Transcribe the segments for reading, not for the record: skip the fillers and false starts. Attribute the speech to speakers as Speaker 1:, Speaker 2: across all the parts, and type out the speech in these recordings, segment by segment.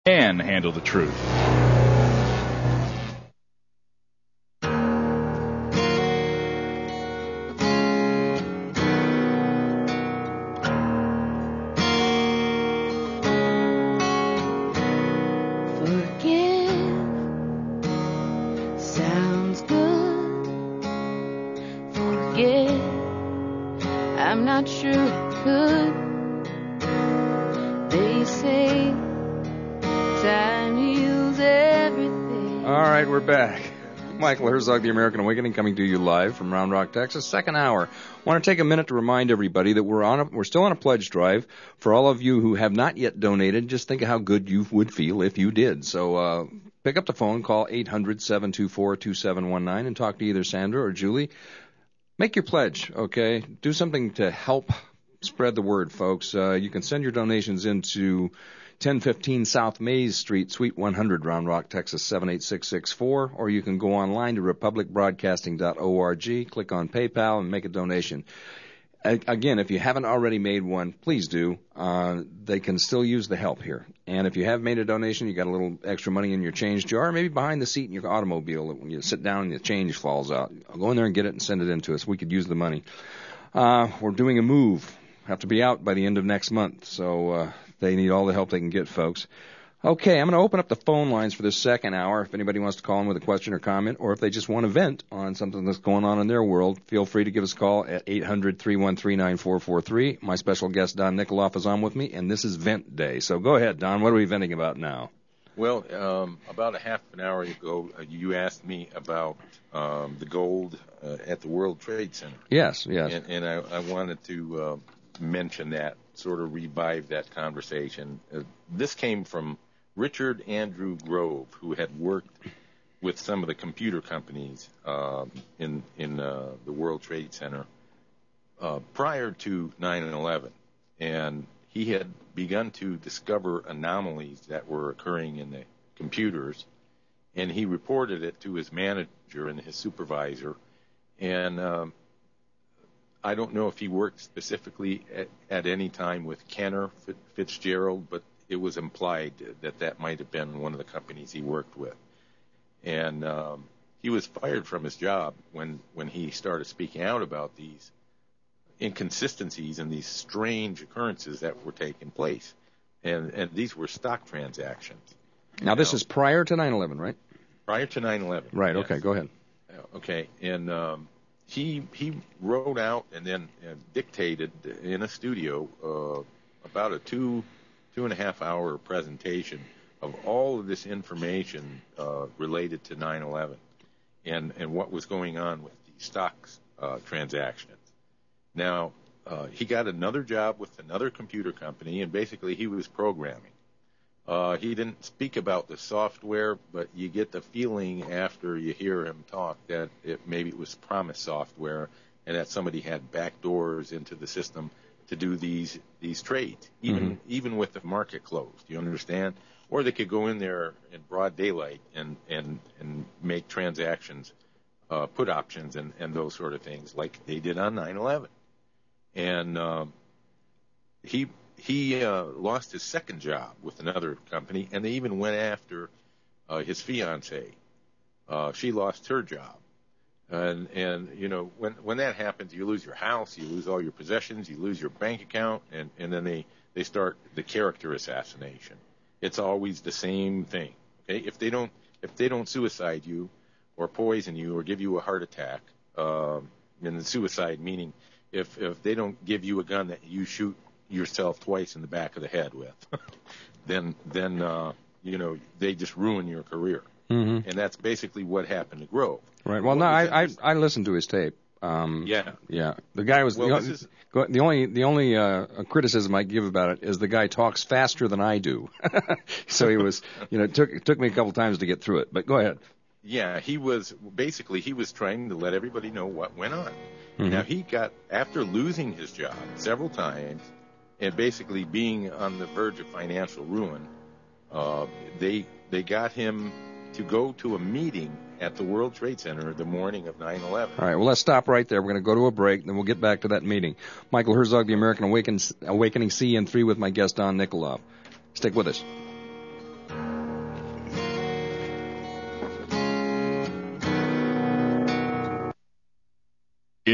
Speaker 1: and handle the truth.
Speaker 2: I'm not sure I could. They say time heals everything.
Speaker 3: All right, we're back. Michael Herzog, The American Awakening, coming to you live from Round Rock, Texas. Second hour. I want to take a minute to remind everybody that we're still on a pledge drive. For all of you who have not yet donated, just think of how good you would feel if you did. So pick up the phone, call 800-724-2719, and talk to either Sandra or Julie. Make your pledge, okay? Do something to help spread the word, folks. You can send your donations into 1015 South Mays Street, Suite 100, Round Rock, Texas, 78664, or you can go online to republicbroadcasting.org, click on PayPal, and make a donation. Again, if you haven't already made one, please do. They can still use the help here. And if you have made a donation, you got a little extra money in your change jar, maybe behind the seat in your automobile when you sit down and the change falls out. Go in there and get it and send it in to us. We could use the money. We're doing a move. Have to be out by the end of next month, so they need all the help they can get, folks. Okay, I'm going to open up the phone lines for this second hour. If anybody wants to call in with a question or comment, or if they just want to vent on something that's going on in their world, feel free to give us a call at 800-313-9443. My special guest, Don Nikoloff, is on with me, and this is Vent Day. So go ahead, Don. What are we venting about now?
Speaker 4: Well, about a half an hour ago, you asked me about the gold at the World Trade Center.
Speaker 3: Yes.
Speaker 4: And I wanted to mention that, sort of revive that conversation. This came from Richard Andrew Grove, who had worked with some of the computer companies in the World Trade Center prior to 9/11, and he had begun to discover anomalies that were occurring in the computers, and he reported it to his manager and his supervisor. And I don't know if he worked specifically at any time with Kenner Fitzgerald, but it was implied that might have been one of the companies he worked with. And he was fired from his job when he started speaking out about these inconsistencies and these strange occurrences that were taking place. And these were stock transactions.
Speaker 3: Now, this is prior to 9/11, right?
Speaker 4: Prior to 9/11.
Speaker 3: Right,
Speaker 4: yes.
Speaker 3: Okay, go ahead.
Speaker 4: Okay, and he wrote out and then dictated in a studio about a two and a half hour presentation of all of this information related to 9/11 and what was going on with the stocks transactions. Now, he got another job with another computer company, and basically he was programming. He didn't speak about the software, but you get the feeling after you hear him talk that maybe it was Promise software and that somebody had backdoors into the system to do these trades, even with the market closed. You understand? Or they could go in there in broad daylight and make transactions, put options and those sort of things like they did on 9/11. And he lost his second job with another company, and they even went after his fiancée. She lost her job. And you know, when that happens, you lose your house, you lose all your possessions, you lose your bank account, and then they start the character assassination. It's always the same thing. Okay? If they don't suicide you or poison you or give you a heart attack, and the suicide meaning if they don't give you a gun that you shoot yourself twice in the back of the head with, then you know, they just ruin your career. And that's basically what happened to Grove.
Speaker 3: Right. Well, no, I listened to his tape.
Speaker 4: Yeah.
Speaker 3: The guy was the only criticism I give about it is the guy talks faster than I do. So he was, you know, it took me a couple times to get through it. But go ahead.
Speaker 4: Yeah, he was trying to let everybody know what went on. Now he got, after losing his job several times and basically being on the verge of financial ruin, they got him to go to a meeting at the World Trade Center the morning of 9/11.
Speaker 3: All right, well, let's stop right there. We're going to go to a break, and then we'll get back to that meeting. Michael Herzog, The American Awakening, CN3, with my guest, Don Nikoloff. Stick with us.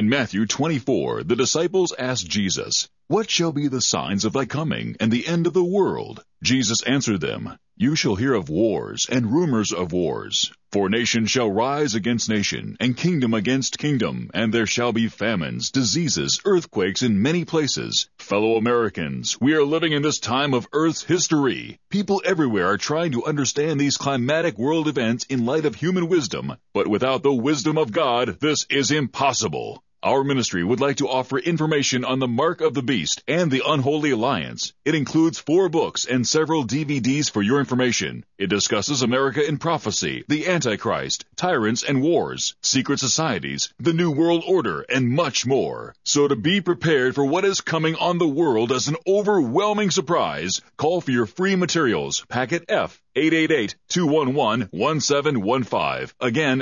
Speaker 1: In Matthew 24, the disciples asked Jesus, "What shall be the signs of thy coming and the end of the world?" Jesus answered them, "You shall hear of wars and rumors of wars. For nation shall rise against nation, and kingdom against kingdom, and there shall be famines, diseases, earthquakes in many places. Fellow Americans, we are living in this time of Earth's history. People everywhere are trying to understand these climatic world events in light of human wisdom, but without the wisdom of God, this is impossible. Our ministry would like to offer information on the Mark of the Beast and the Unholy Alliance. It includes 4 books and several DVDs for your information. It discusses America in prophecy, the Antichrist, tyrants and wars, secret societies, the New World Order, and much more. So to be prepared for what is coming on the world as an overwhelming surprise, call for your free materials, packet F, 888-211-1715. Again,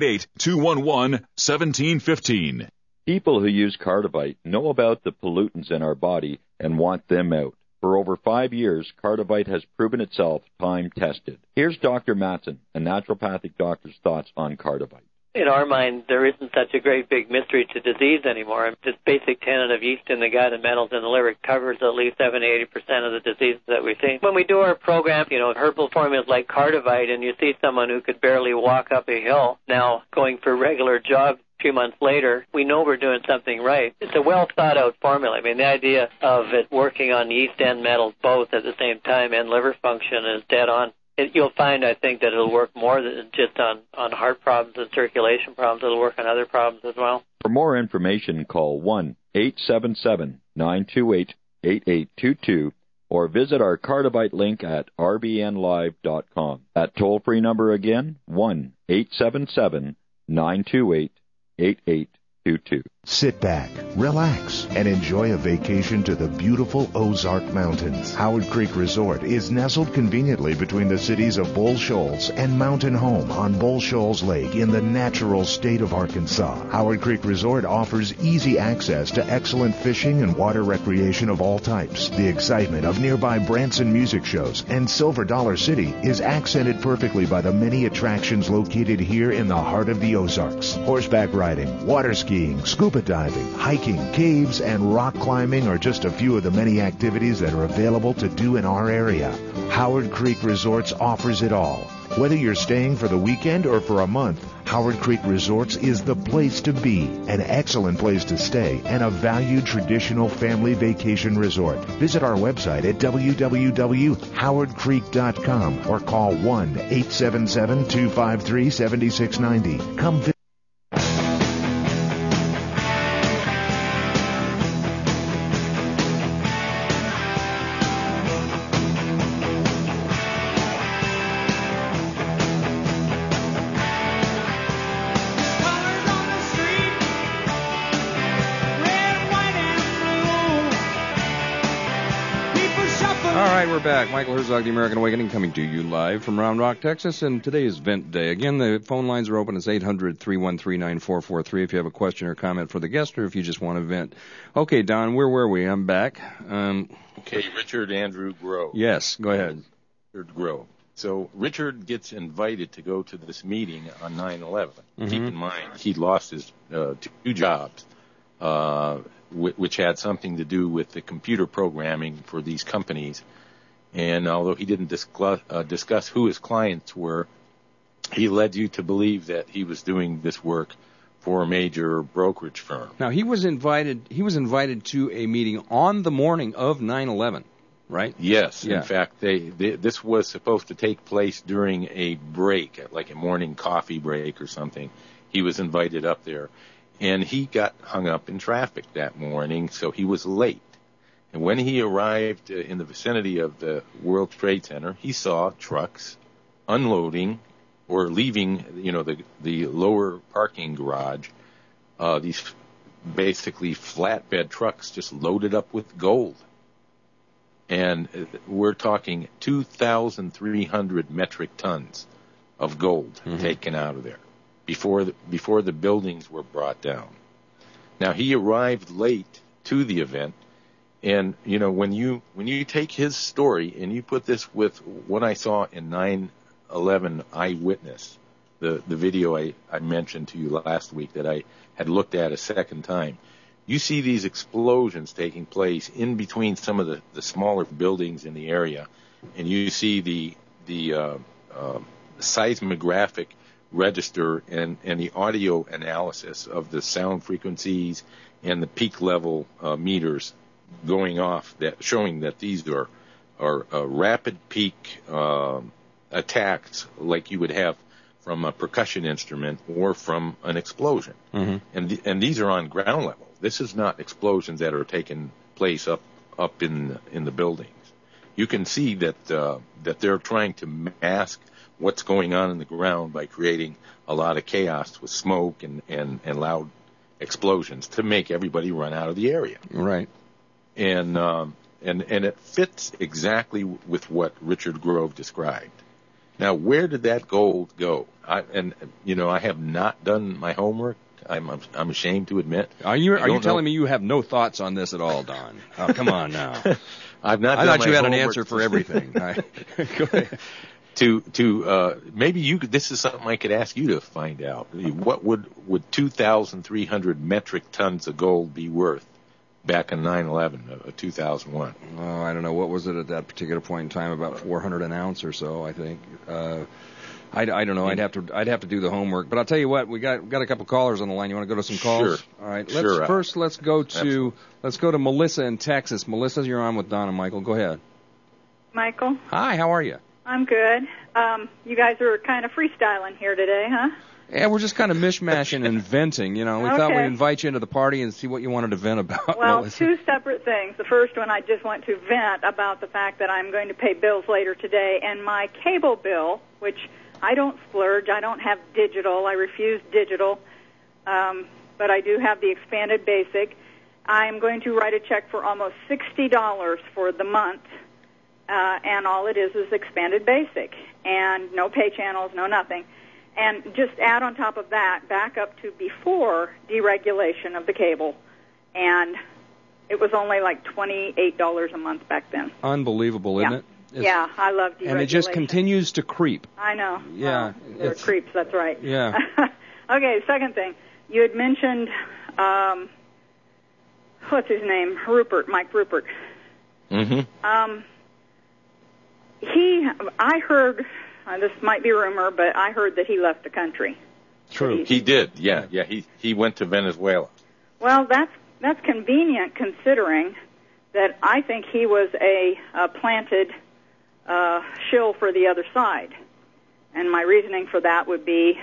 Speaker 1: 888-211-1715.
Speaker 5: People who use Cardivite know about the pollutants in our body and want them out. For over 5 years, Cardivite has proven itself time-tested. Here's Dr. Matson, a naturopathic doctor's thoughts on Cardivite.
Speaker 6: In our mind, there isn't such a great big mystery to disease anymore. This basic tenet of yeast in the gut and metals in the liver covers at least 70-80% of the diseases that we see. When we do our program, herbal formulas like Cardivite, and you see someone who could barely walk up a hill now going for regular jogs, 2 months later, we know we're doing something right. It's a well-thought-out formula. I mean, the idea of it working on yeast and metals both at the same time and liver function is dead on. You'll find, I think, that it'll work more than just on heart problems and circulation problems. It'll work on other problems as well.
Speaker 5: For more information, call 1-877-928-8822 or visit our Cardivite link at rbnlive.com. That toll-free number again, 1-877-928-8822.
Speaker 7: Sit back, relax, and enjoy a vacation to the beautiful Ozark Mountains. Howard Creek Resort is nestled conveniently between the cities of Bull Shoals and Mountain Home on Bull Shoals Lake in the natural state of Arkansas. Howard Creek Resort offers easy access to excellent fishing and water recreation of all types. The excitement of nearby Branson music shows and Silver Dollar City is accented perfectly by the many attractions located here in the heart of the Ozarks. Horseback riding, water skiing, scuba diving, hiking, caves, and rock climbing are just a few of the many activities that are available to do in our area. Howard Creek Resorts offers it all. Whether you're staying for the weekend or for a month, Howard Creek Resorts is the place to be, an excellent place to stay, and a valued traditional family vacation resort. Visit our website at www.howardcreek.com or call 1-877-253-7690. Come visit.
Speaker 3: Back. Michael Herzog, The American Awakening, coming to you live from Round Rock, Texas, and today is Vent Day. Again, the phone lines are open. It's 800-313-9443 if you have a question or comment for the guest or if you just want to vent. Okay, Don, where were we? I'm back.
Speaker 4: Okay, Richard Andrew Grow.
Speaker 3: Yes, go ahead.
Speaker 4: Richard Grow. So Richard gets invited to go to this meeting on 9/11. Mm-hmm. Keep in mind, he lost his 2 jobs, which had something to do with the computer programming for these companies. And although he didn't discuss who his clients were, he led you to believe that he was doing this work for a major brokerage firm.
Speaker 3: Now, he was invited to a meeting on the morning of 9/11, right?
Speaker 4: Yes.
Speaker 3: Yeah.
Speaker 4: In fact, this was supposed to take place during a break, like a morning coffee break or something. He was invited up there, and he got hung up in traffic that morning, so he was late. And when he arrived in the vicinity of the World Trade Center, he saw trucks unloading or leaving, the lower parking garage. These basically flatbed trucks just loaded up with gold. And we're talking 2,300 metric tons of gold taken out of there before the buildings were brought down. Now, he arrived late to the event. And, when you take his story and you put this with what I saw in 9/11 Eyewitness, the video I mentioned to you last week that I had looked at a second time. You see these explosions taking place in between some of the smaller buildings in the area, and you see the seismographic register and the audio analysis of the sound frequencies and the peak level meters going off, that showing that these are rapid peak attacks like you would have from a percussion instrument or from an explosion. Mm-hmm. And these are on ground level. This is not explosions that are taking place up in the buildings. You can see that they're trying to mask what's going on in the ground by creating a lot of chaos with smoke and loud explosions to make everybody run out of the area.
Speaker 3: Right.
Speaker 4: And it fits exactly with what Richard Grove described. Now, where did that gold go? I have not done my homework. I'm ashamed to admit.
Speaker 3: Are you telling me you have no thoughts on this at all, Don? Oh, come on now.
Speaker 4: I've not.
Speaker 3: I
Speaker 4: done
Speaker 3: thought
Speaker 4: my
Speaker 3: you had an
Speaker 4: homework
Speaker 3: answer for everything. Go ahead.
Speaker 4: Maybe you could, this is something I could ask you to find out. What would 2,300 metric tons of gold be worth back in 9/11, 2001?
Speaker 3: Oh, I don't know. What was it at that particular point in time? About 400 an ounce or so, I think. I don't know. I'd have to do the homework. But I'll tell you what. We got a couple callers on the line. You want to go to some calls?
Speaker 4: Sure.
Speaker 3: All right. Let's go to Melissa in Texas. Melissa, you're on with Don and Michael. Go ahead.
Speaker 8: Michael.
Speaker 3: Hi. How are you?
Speaker 8: I'm good. You guys are kind of freestyling here today, huh?
Speaker 3: Yeah, we're just kind of mishmashing and venting. We thought we'd invite you into the party and see what you wanted to vent about.
Speaker 8: Well,
Speaker 3: Melissa.
Speaker 8: two separate things. The first one, I just want to vent about the fact that I'm going to pay bills later today, and my cable bill, which I don't splurge, I don't have digital, I refuse digital, but I do have the expanded basic. I'm going to write a check for almost $60 for the month, and all it is expanded basic, and no pay channels, no nothing. And just add on top of that, back up to before deregulation of the cable, and it was only like $28 a month back then.
Speaker 3: Unbelievable, isn't it?
Speaker 8: Yeah, I love deregulation.
Speaker 3: And it just continues to creep.
Speaker 8: I know.
Speaker 3: Yeah.
Speaker 8: Well, they're creeps, that's right.
Speaker 3: Yeah.
Speaker 8: Okay, second thing. You had mentioned, what's his name? Mike Rupert.
Speaker 4: Mm-hmm.
Speaker 8: I heard, this might be rumor, but I heard that he left the country.
Speaker 3: True.
Speaker 4: He did, yeah. He went to Venezuela.
Speaker 8: Well, that's convenient considering that I think he was a planted shill for the other side. And my reasoning for that would be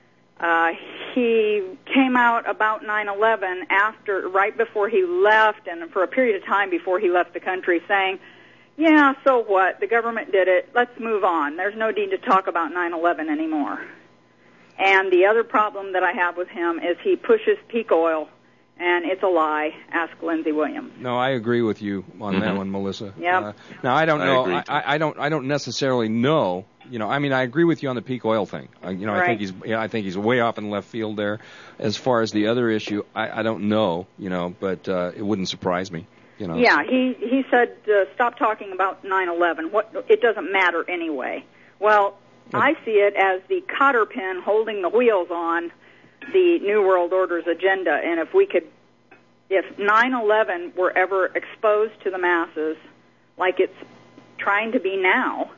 Speaker 8: he came out about 9/11 right before he left, and for a period of time before he left the country, saying, yeah, so what? The government did it. Let's move on. There's no need to talk about 9/11 anymore. And the other problem that I have with him is he pushes peak oil, and it's a lie. Ask Lindsey Williams.
Speaker 3: No, I agree with you on that one, Melissa.
Speaker 8: Yeah.
Speaker 3: Now I don't know. I don't necessarily know. I agree with you on the peak oil thing.
Speaker 8: Right.
Speaker 3: I think he's way off in left field there. As far as the other issue, I don't know. But it wouldn't surprise me.
Speaker 8: Yeah, he said stop talking about 9/11. It doesn't matter anyway. Well, I see it as the cotter pin holding the wheels on the New World Order's agenda. And if 9/11 were ever exposed to the masses, like it's trying to be now,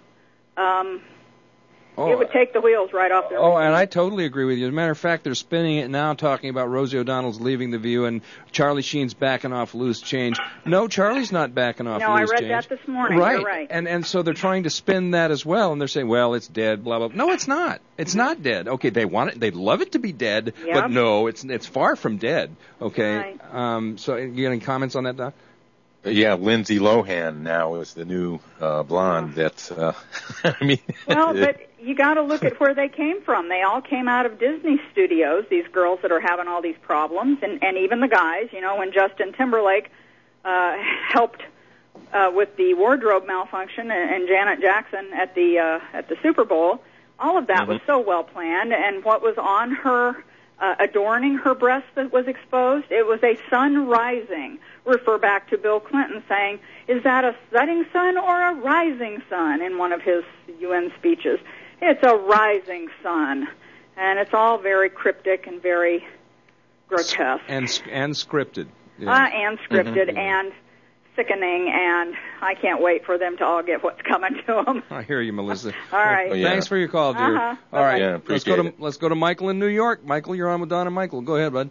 Speaker 8: it would take the wheels right off their
Speaker 3: Oh, and I totally agree with you. As a matter of fact, they're spinning it now, talking about Rosie O'Donnell's leaving The View and Charlie Sheen's backing off loose change. No, Charlie's not backing off loose change.
Speaker 8: No, I read that this morning.
Speaker 3: Right.
Speaker 8: You're right.
Speaker 3: And so they're trying to spin that as well, and they're saying, well, it's dead, blah, blah, blah. No, it's not. It's not dead. Okay, they want it. They'd love it to be dead, but no, it's far from dead. Okay.
Speaker 8: Right.
Speaker 3: So you got any comments on that, Doc?
Speaker 4: Yeah, Lindsay Lohan now is the new blonde. That's,
Speaker 8: Well, but you got to look at where they came from. They all came out of Disney Studios, these girls that are having all these problems, and even the guys. When Justin Timberlake helped with the wardrobe malfunction and Janet Jackson at the Super Bowl, all of that was so well planned. And what was on her adorning her breast that was exposed, it was a sun rising. Refer back to Bill Clinton saying, is that a setting sun or a rising sun, in one of his UN speeches. It's a rising sun. And it's all very cryptic and very grotesque.
Speaker 3: And scripted.
Speaker 8: And scripted and sickening, and I can't wait for them to all get what's coming to them.
Speaker 3: I hear you, Melissa.
Speaker 8: All right.
Speaker 3: Thanks for your call, dear.
Speaker 8: Uh-huh.
Speaker 3: All right.
Speaker 4: Yeah,
Speaker 3: Let's go to Michael in New York. Michael, you're on with Don and Michael. Go ahead, bud.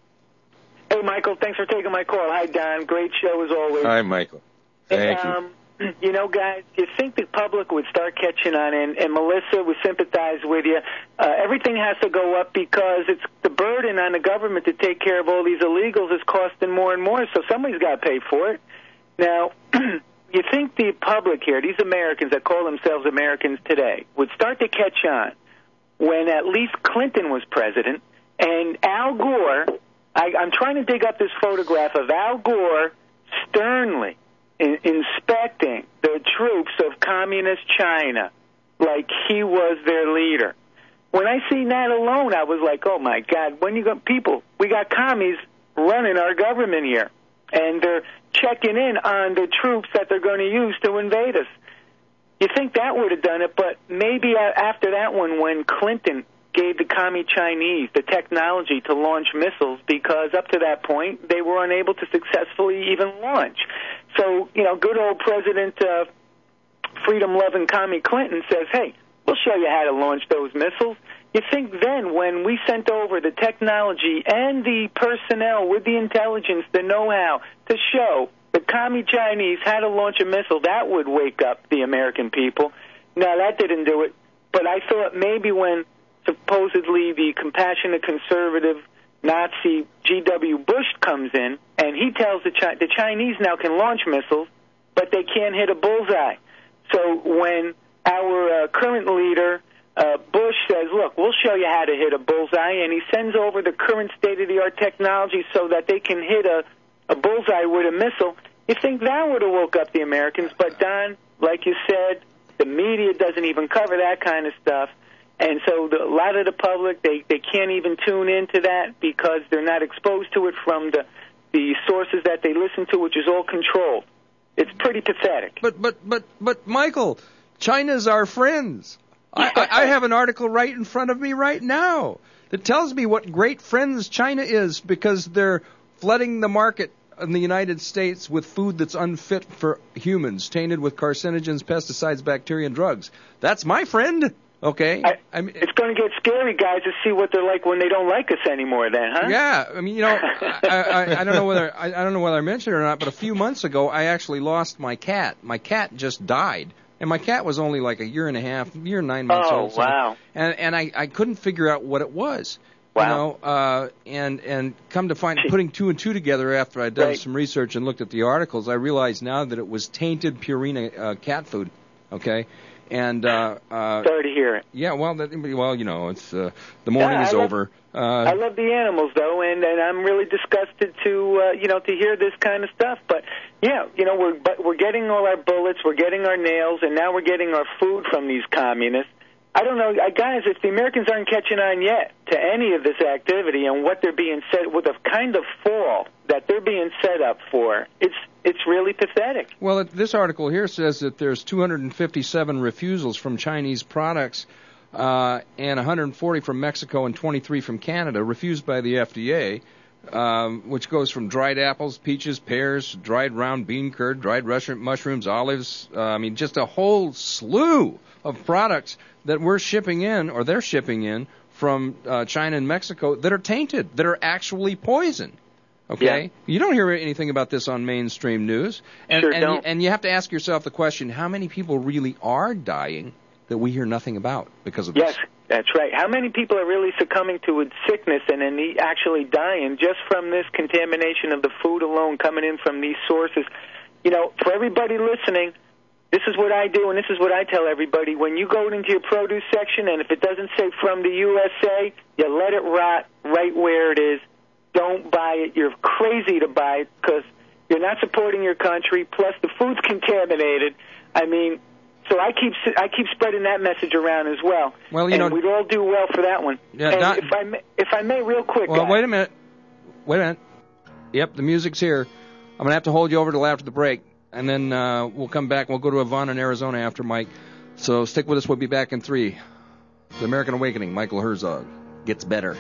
Speaker 9: Hey, Michael, thanks for taking my call. Hi, Don. Great show as always.
Speaker 4: Hi, Michael. Thank you.
Speaker 9: You know, guys, you think the public would start catching on, and Melissa would sympathize with you. Everything has to go up because it's the burden on the government to take care of all these illegals is costing more and more, so somebody's got to pay for it. Now, you think the public here, these Americans that call themselves Americans today, would start to catch on when at least Clinton was president, and Al Gore, I'm trying to dig up this photograph of Al Gore sternly inspecting the troops of communist China like he was their leader. When I seen that alone, I was like, oh, my God, when you got people, we got commies running our government here, and they're checking in on the troops that they're going to use to invade us. You think that would have done it, but maybe after that one, when Clinton gave the commie Chinese the technology to launch missiles, because up to that point they were unable to successfully even launch. So, you know, good old President freedom-loving commie Clinton says, hey, we'll show you how to launch those missiles. You think then when we sent over the technology and the personnel with the intelligence, the know-how to show the commie Chinese how to launch a missile, that would wake up the American people. No, that didn't do it. But I thought maybe when supposedly the compassionate conservative Nazi G.W. Bush comes in and he tells the Chinese now can launch missiles, but they can't hit a bullseye. So when our current leader, Bush, says, look, we'll show you how to hit a bullseye, and he sends over the current state-of-the-art technology so that they can hit a bullseye with a missile, you think that would have woke up the Americans. But, Don, like you said, the media doesn't even cover that kind of stuff. And so a lot of the public, they can't even tune into that because they're not exposed to it from the sources that they listen to, which is all controlled. It's pretty pathetic.
Speaker 3: But Michael, China's our friends. I have an article right in front of me right now that tells me what great friends China is because they're flooding the market in the United States with food that's unfit for humans, tainted with carcinogens, pesticides, bacteria, and drugs. That's my friend. Okay, I mean,
Speaker 9: it's going to get scary, guys, to see what they're like when they don't like us anymore. Then, huh?
Speaker 3: Yeah, I mean, you know, I don't know whether I mentioned it or not, but a few months ago, I actually lost my cat. My cat just died, and my cat was only like a year and 9 months old.
Speaker 9: Oh, wow!
Speaker 3: And I couldn't figure out what it was.
Speaker 9: Wow.
Speaker 3: You know, and come to find, putting two and two together after I'd done some research and looked at the articles, I realized now that it was tainted Purina cat food. Okay. And
Speaker 9: sorry to hear it.
Speaker 3: Yeah, well, you know, it's the morning is over.
Speaker 9: I love the animals though, and I'm really disgusted to to hear this kind of stuff. But yeah, you know, we're getting all our bullets, we're getting our nails, and now we're getting our food from these communists. I don't know, guys, if the Americans aren't catching on yet to any of this activity and what they're being set with, the kind of fall that they're being set up for, it's really pathetic.
Speaker 3: Well, this article here says that there's 257 refusals from Chinese products and 140 from Mexico and 23 from Canada, refused by the FDA, which goes from dried apples, peaches, pears, dried round bean curd, dried Russian mushrooms, olives, just a whole slew of products that we're shipping in, or they're shipping in, from China and Mexico that are tainted, that are actually poison. Okay? Yeah. You don't hear anything about this on mainstream news. And you have to ask yourself the question, how many people really are dying that we hear nothing about because of this?
Speaker 9: Yes, that's right. How many people are really succumbing to a sickness and then actually dying just from this contamination of the food alone coming in from these sources? You know, for everybody listening, this is what I do, and this is what I tell everybody. When you go into your produce section, and if it doesn't say from the USA, you let it rot right where it is. Don't buy it. You're crazy to buy it because you're not supporting your country, plus the food's contaminated. I mean, so I keep spreading that message around as well.
Speaker 3: Well, you know,
Speaker 9: we'd all do well for that one.
Speaker 3: Yeah,
Speaker 9: and if I may, real quick,
Speaker 3: well,
Speaker 9: guys.
Speaker 3: Wait a minute. Yep, the music's here. I'm going to have to hold you over till after the break. And then we'll come back. We'll go to Yvonne in Arizona after Mike. So stick with us. We'll be back in 3. The American Awakening, Michael Herzog, gets better.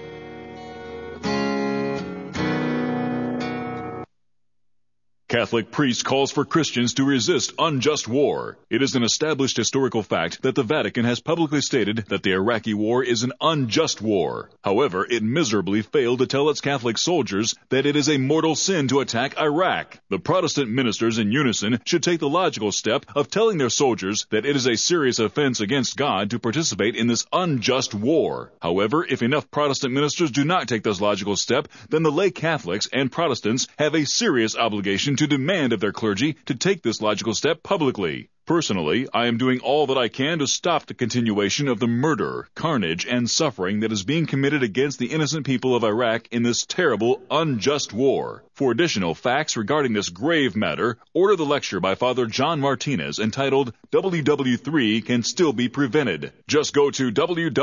Speaker 1: Catholic priest calls for Christians to resist unjust war. It is an established historical fact that the Vatican has publicly stated that the Iraqi war is an unjust war. However, it miserably failed to tell its Catholic soldiers that it is a mortal sin to attack Iraq. The Protestant ministers in unison should take the logical step of telling their soldiers that it is a serious offense against God to participate in this unjust war. However, if enough Protestant ministers do not take this logical step, then the lay Catholics and Protestants have a serious obligation to demand of their clergy to take this logical step publicly. Personally, I am doing all that I can to stop the continuation of the murder, carnage, and suffering that is being committed against the innocent people of Iraq in this terrible, unjust war. For additional facts regarding this grave matter, order the lecture by Father John Martinez entitled WW3 Can Still Be Prevented. Just go to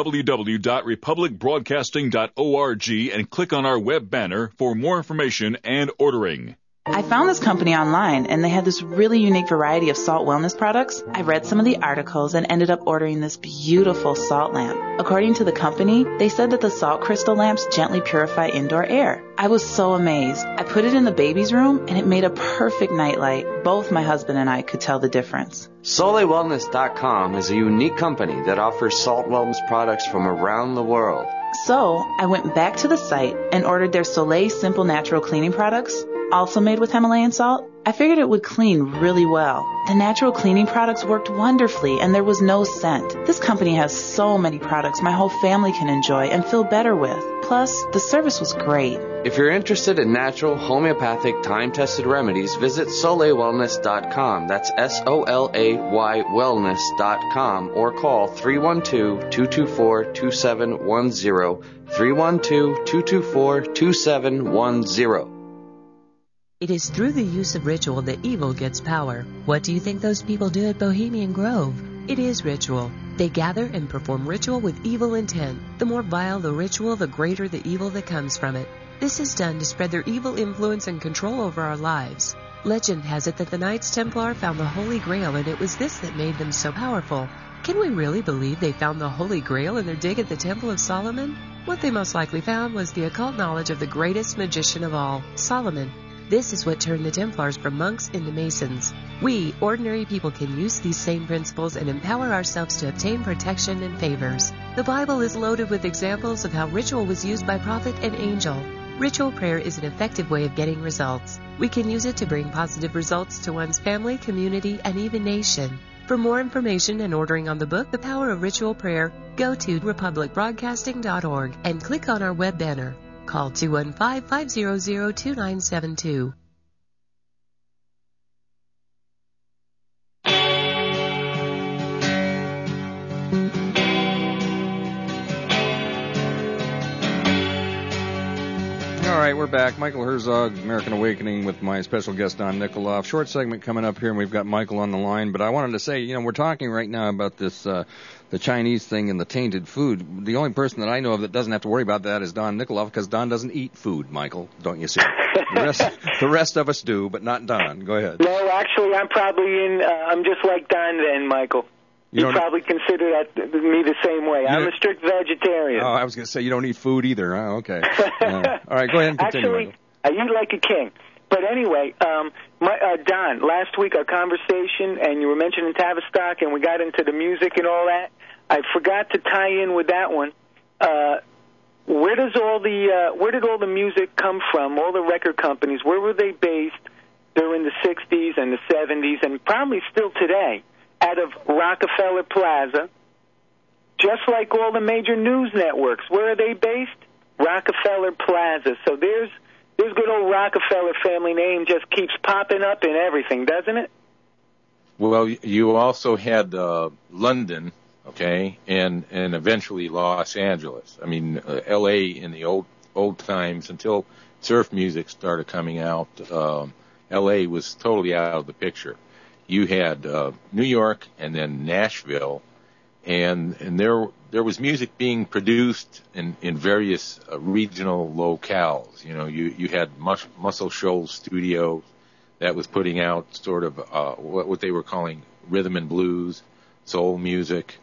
Speaker 1: www.republicbroadcasting.org and click on our web banner for more information and ordering.
Speaker 10: I found this company online, and they had this really unique variety of salt wellness products. I read some of the articles and ended up ordering this beautiful salt lamp. According to the company, they said that the salt crystal lamps gently purify indoor air. I was so amazed. I put it in the baby's room, and it made a perfect nightlight. Both my husband and I could tell the difference.
Speaker 11: SoleWellness.com is a unique company that offers salt wellness products from around the world.
Speaker 10: So I went back to the site and ordered their Soleil Simple Natural Cleaning products, also made with Himalayan salt. I figured it would clean really well. The natural cleaning products worked wonderfully, and there was no scent. This company has so many products my whole family can enjoy and feel better with. Plus, the service was great.
Speaker 11: If you're interested in natural, homeopathic, time-tested remedies, visit SoleilWellness.com. That's SOLAY wellness.com, or call 312-224-2710, 312-224-2710.
Speaker 12: It is through the use of ritual that evil gets power. What do you think those people do at Bohemian Grove? It is ritual. They gather and perform ritual with evil intent. The more vile the ritual, the greater the evil that comes from it. This is done to spread their evil influence and control over our lives. Legend has it that the Knights Templar found the Holy Grail, and it was this that made them so powerful. Can we really believe they found the Holy Grail in their dig at the Temple of Solomon? What they most likely found was the occult knowledge of the greatest magician of all, Solomon. This is what turned the Templars from monks into Masons. We, ordinary people, can use these same principles and empower ourselves to obtain protection and favors. The Bible is loaded with examples of how ritual was used by prophet and angel. Ritual prayer is an effective way of getting results. We can use it to bring positive results to one's family, community, and even nation. For more information and ordering on the book, The Power of Ritual Prayer, go to republicbroadcasting.org and click on our web banner. Call 215-500-2972.
Speaker 3: All right, we're back. Michael Herzog, American Awakening, with my special guest, Don Nikoloff. Short segment coming up here, and we've got Michael on the line. But I wanted to say, we're talking right now about this, the Chinese thing and the tainted food. The only person that I know of that doesn't have to worry about that is Don Nikoloff, because Don doesn't eat food, Michael, don't you see? The rest of us do, but not Don. Go ahead.
Speaker 9: No, actually, I'm probably I'm just like Don then, Michael. You probably consider me the same way. I'm a strict vegetarian.
Speaker 3: Oh, I was going to say you don't eat food either. Oh, okay. All right, go ahead and continue.
Speaker 9: Actually, I eat like a king. But anyway, Don, last week our conversation, and you were mentioning Tavistock, and we got into the music and all that. I forgot to tie in with that one. Where did all the music come from? All the record companies, where were they based during the 60s and the 70s, and probably still today? Out of Rockefeller Plaza, just like all the major news networks. Where are they based? Rockefeller Plaza. So there's good old Rockefeller family name just keeps popping up in everything, doesn't it?
Speaker 4: Well, you also had London, okay, and eventually Los Angeles. I mean, L.A. in the old times until surf music started coming out, L.A. was totally out of the picture. You had New York and then Nashville, and there was music being produced in various regional locales. You had Muscle Shoals Studio that was putting out sort of what they were calling rhythm and blues, soul music.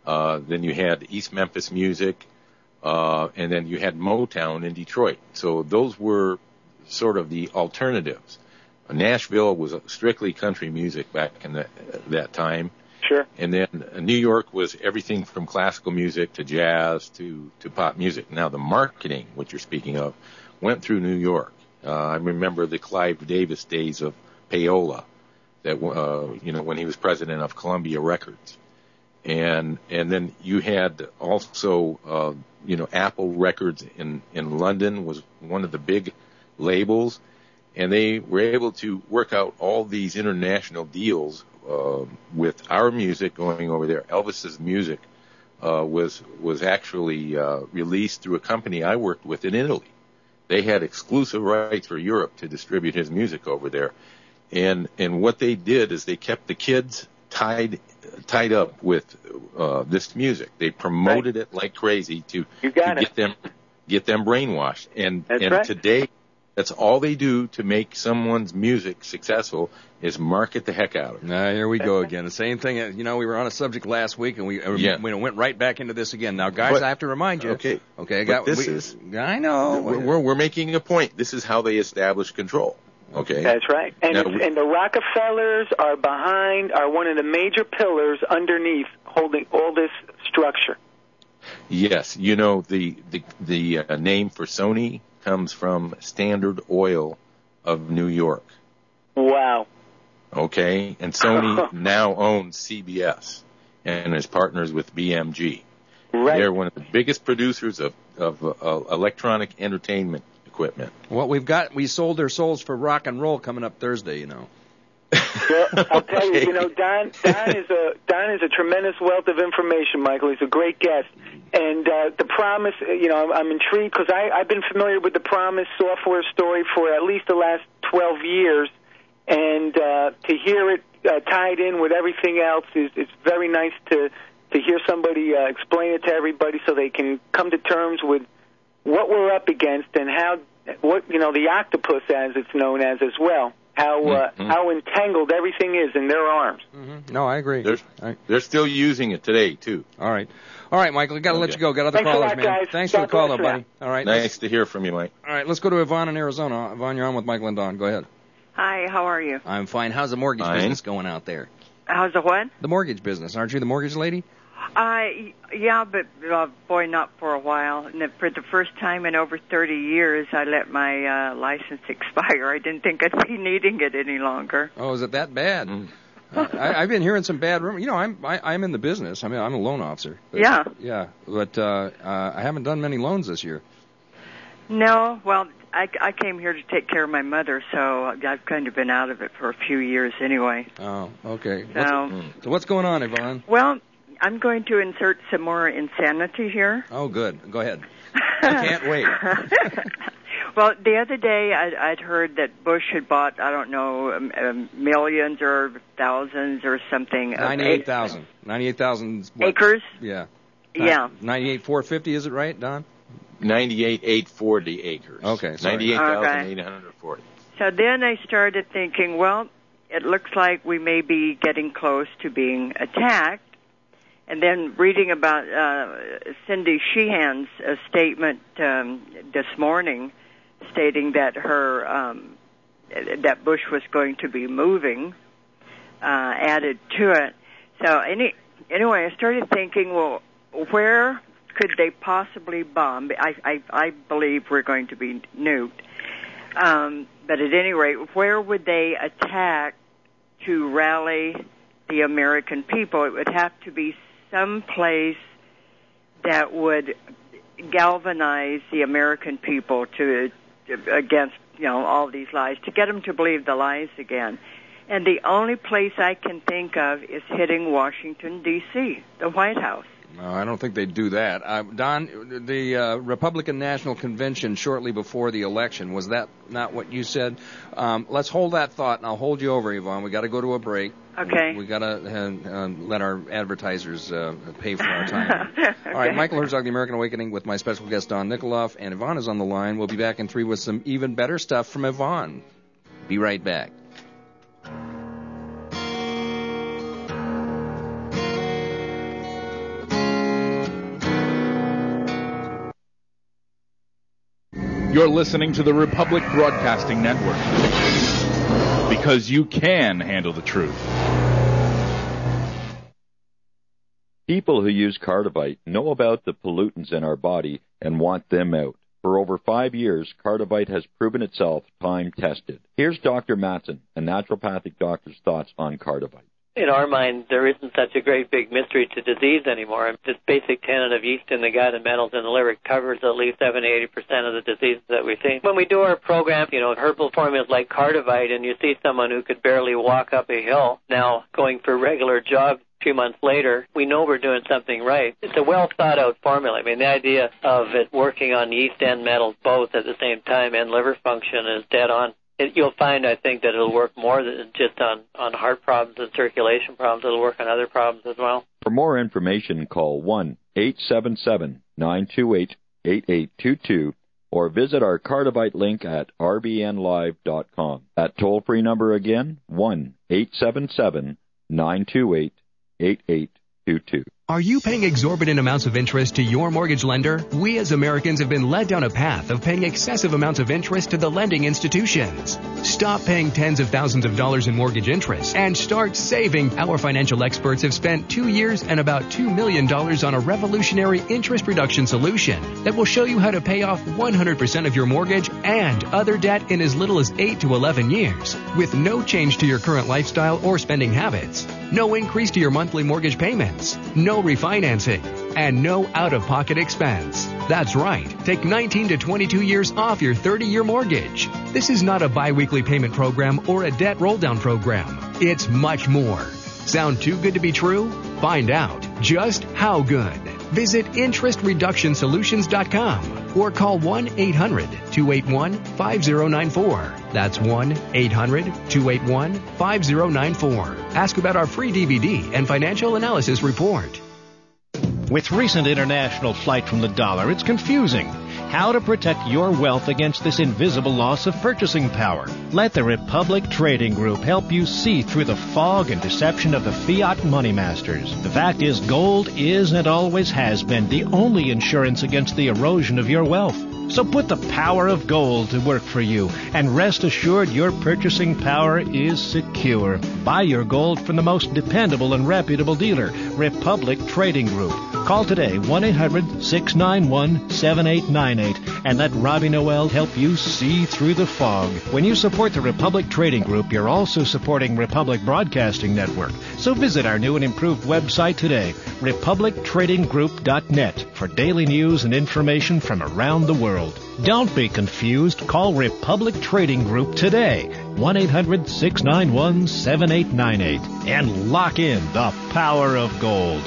Speaker 4: Then you had East Memphis Music, and then you had Motown in Detroit. So those were sort of the alternatives. Nashville was strictly country music back in that time.
Speaker 9: Sure.
Speaker 4: And then New York was everything from classical music to jazz to pop music. Now the marketing, what you're speaking of, went through New York. I remember the Clive Davis days of Payola, that when he was president of Columbia Records, and then you had also Apple Records in London was one of the big labels, and they were able to work out all these international deals with our music going over there. Elvis's music was actually released through a company I worked with in Italy. They had exclusive rights for Europe to distribute his music over there. And what they did is they kept the kids tied up with this music. They promoted it like crazy to get them brainwashed. And
Speaker 9: right.
Speaker 4: Today, that's all they do to make someone's music successful is market the heck out of it.
Speaker 3: Here we go again. The same thing. We were on a subject last week, and we went right back into this again. Now, guys, I have to remind you.
Speaker 4: Okay.
Speaker 3: I know.
Speaker 4: We're making a point. This is how they establish control. Okay.
Speaker 9: That's right. And the Rockefellers are one of the major pillars underneath holding all this structure.
Speaker 4: Yes. The name for Sony comes from Standard Oil of New York.
Speaker 9: Wow.
Speaker 4: Okay. And Sony now owns CBS and is partners with BMG.
Speaker 9: Right.
Speaker 4: They're one of the biggest producers of electronic entertainment equipment.
Speaker 3: What we've got, we sold their souls for rock and roll coming up Thursday,
Speaker 9: Well, I'll tell you, Don is a tremendous wealth of information, Michael. He's a great guest. And the Promise, I'm intrigued because I've been familiar with the Promise software story for at least the last 12 years. And to hear it tied in with everything else it's very nice to hear somebody explain it to everybody so they can come to terms with what we're up against and the octopus, as it's known as well, how entangled everything is in their arms.
Speaker 3: Mm-hmm. No, I agree.
Speaker 4: They're still using it today too.
Speaker 3: All right, Michael, we got to let you go. Got other
Speaker 9: Thanks
Speaker 3: callers,
Speaker 9: a lot,
Speaker 3: man.
Speaker 9: guys.
Speaker 3: Thanks for the call, though, buddy. All right,
Speaker 4: nice to hear from you, Mike.
Speaker 3: All right, let's go to Yvonne in Arizona. Yvonne, you're on with Michael and Don. Go ahead.
Speaker 13: Hi, how are you?
Speaker 3: I'm fine. How's the mortgage business going out there?
Speaker 13: How's the what?
Speaker 3: The mortgage business. Aren't you the mortgage lady?
Speaker 13: Yeah, but boy, not for a while. And for the first time in over 30 years, I let my license expire. I didn't think I'd be needing it any longer.
Speaker 3: Oh, is it that bad? I've been hearing some bad rumors. I'm in the business. I mean, I'm a loan officer. But,
Speaker 13: yeah.
Speaker 3: But I haven't done many loans this year.
Speaker 13: No, well, I came here to take care of my mother, so I've kind of been out of it for a few years anyway.
Speaker 3: Oh, okay.
Speaker 13: So
Speaker 3: what's going on, Yvonne?
Speaker 13: Well, I'm going to insert some more insanity here.
Speaker 3: Oh, good. Go ahead. I can't wait.
Speaker 13: Well, the other day I'd heard that Bush had bought, I don't know, millions or thousands or something.
Speaker 3: 98,000. 98,000
Speaker 13: acres?
Speaker 3: Yeah.
Speaker 13: Yeah.
Speaker 3: 98,450, is it right, Don?
Speaker 4: 98,840 acres.
Speaker 3: Okay, sorry.
Speaker 4: 98,840.
Speaker 13: So then I started thinking, well, it looks like we may be getting close to being attacked. And then reading about Cindy Sheehan's statement this morning, stating that that Bush was going to be moving, added to it. So anyway, I started thinking, well, where could they possibly bomb? I believe we're going to be nuked. But at any rate, where would they attack to rally the American people? It would have to be some place that would galvanize the American people against all these lies, to get them to believe the lies again. And the only place I can think of is hitting Washington, D.C., the White House.
Speaker 3: No, I don't think they'd do that. Don, the Republican National Convention shortly before the election, was that not what you said? Let's hold that thought, and I'll hold you over, Yvonne. We got to go to a break.
Speaker 13: Okay.
Speaker 3: We got to let our advertisers pay for our time. Okay. All right, Michael Herzog, The American Awakening, with my special guest, Don Nikoloff, and Yvonne is on the line. We'll be back in 3 with some even better stuff from Yvonne. Be right back.
Speaker 14: You're listening to the Republic Broadcasting Network. Because you can handle the truth.
Speaker 5: People who use Cardivite know about the pollutants in our body and want them out. For over 5 years, Cardivite has proven itself time-tested. Here's Dr. Matson, a naturopathic doctor's thoughts on Cardivite.
Speaker 6: In our mind, there isn't such a great big mystery to disease anymore. This basic tenet of yeast in the gut and metals in the liver covers at least 70-80% of the diseases that we see. When we do our program, herbal formulas like Cardivite, and you see someone who could barely walk up a hill now going for regular jogs a few months later, we know we're doing something right. It's a well-thought-out formula. I mean, the idea of it working on yeast and metals both at the same time and liver function is dead on. You'll find, I think, that it'll work more than just on heart problems and circulation problems. It'll work on other problems as well.
Speaker 5: For more information, call 1-877-928-8822 or visit our Cardivite link at rbnlive.com. That toll-free number again, 1-877-928-8822.
Speaker 15: Are you paying exorbitant amounts of interest to your mortgage lender? We as Americans have been led down a path of paying excessive amounts of interest to the lending institutions. Stop paying tens of thousands of dollars in mortgage interest and start saving. Our financial experts have spent 2 years and about $2 million on a revolutionary interest reduction solution that will show you how to pay off 100% of your mortgage and other debt in as little as 8 to 11 years with no change to your current lifestyle or spending habits. No increase to your monthly mortgage payments, no refinancing, and no out-of-pocket expense. That's right. Take 19 to 22 years off your 30-year mortgage. This is not a biweekly payment program or a debt roll-down program. It's much more. Sound too good to be true? Find out just how good. Visit interestreductionsolutions.com or call 1-800-281-5094. That's 1-800-281-5094. Ask about our free DVD and financial analysis report.
Speaker 16: With recent international flight from the dollar, it's confusing. How to protect your wealth against this invisible loss of purchasing power. Let the Republic Trading Group help you see through the fog and deception of the fiat money masters. The fact is, gold is and always has been the only insurance against the erosion of your wealth. So put the power of gold to work for you and rest assured your purchasing power is secure. Buy your gold from the most dependable and reputable dealer, Republic Trading Group. Call today 1-800-691-7898 and let Robbie Noel help you see through the fog. When you support the Republic Trading Group, you're also supporting Republic Broadcasting Network. So visit our new and improved website today, republictradinggroup.net, for daily news and information from around the world. Don't be confused. Call Republic Trading Group today, 1-800-691-7898, and lock in the power of gold.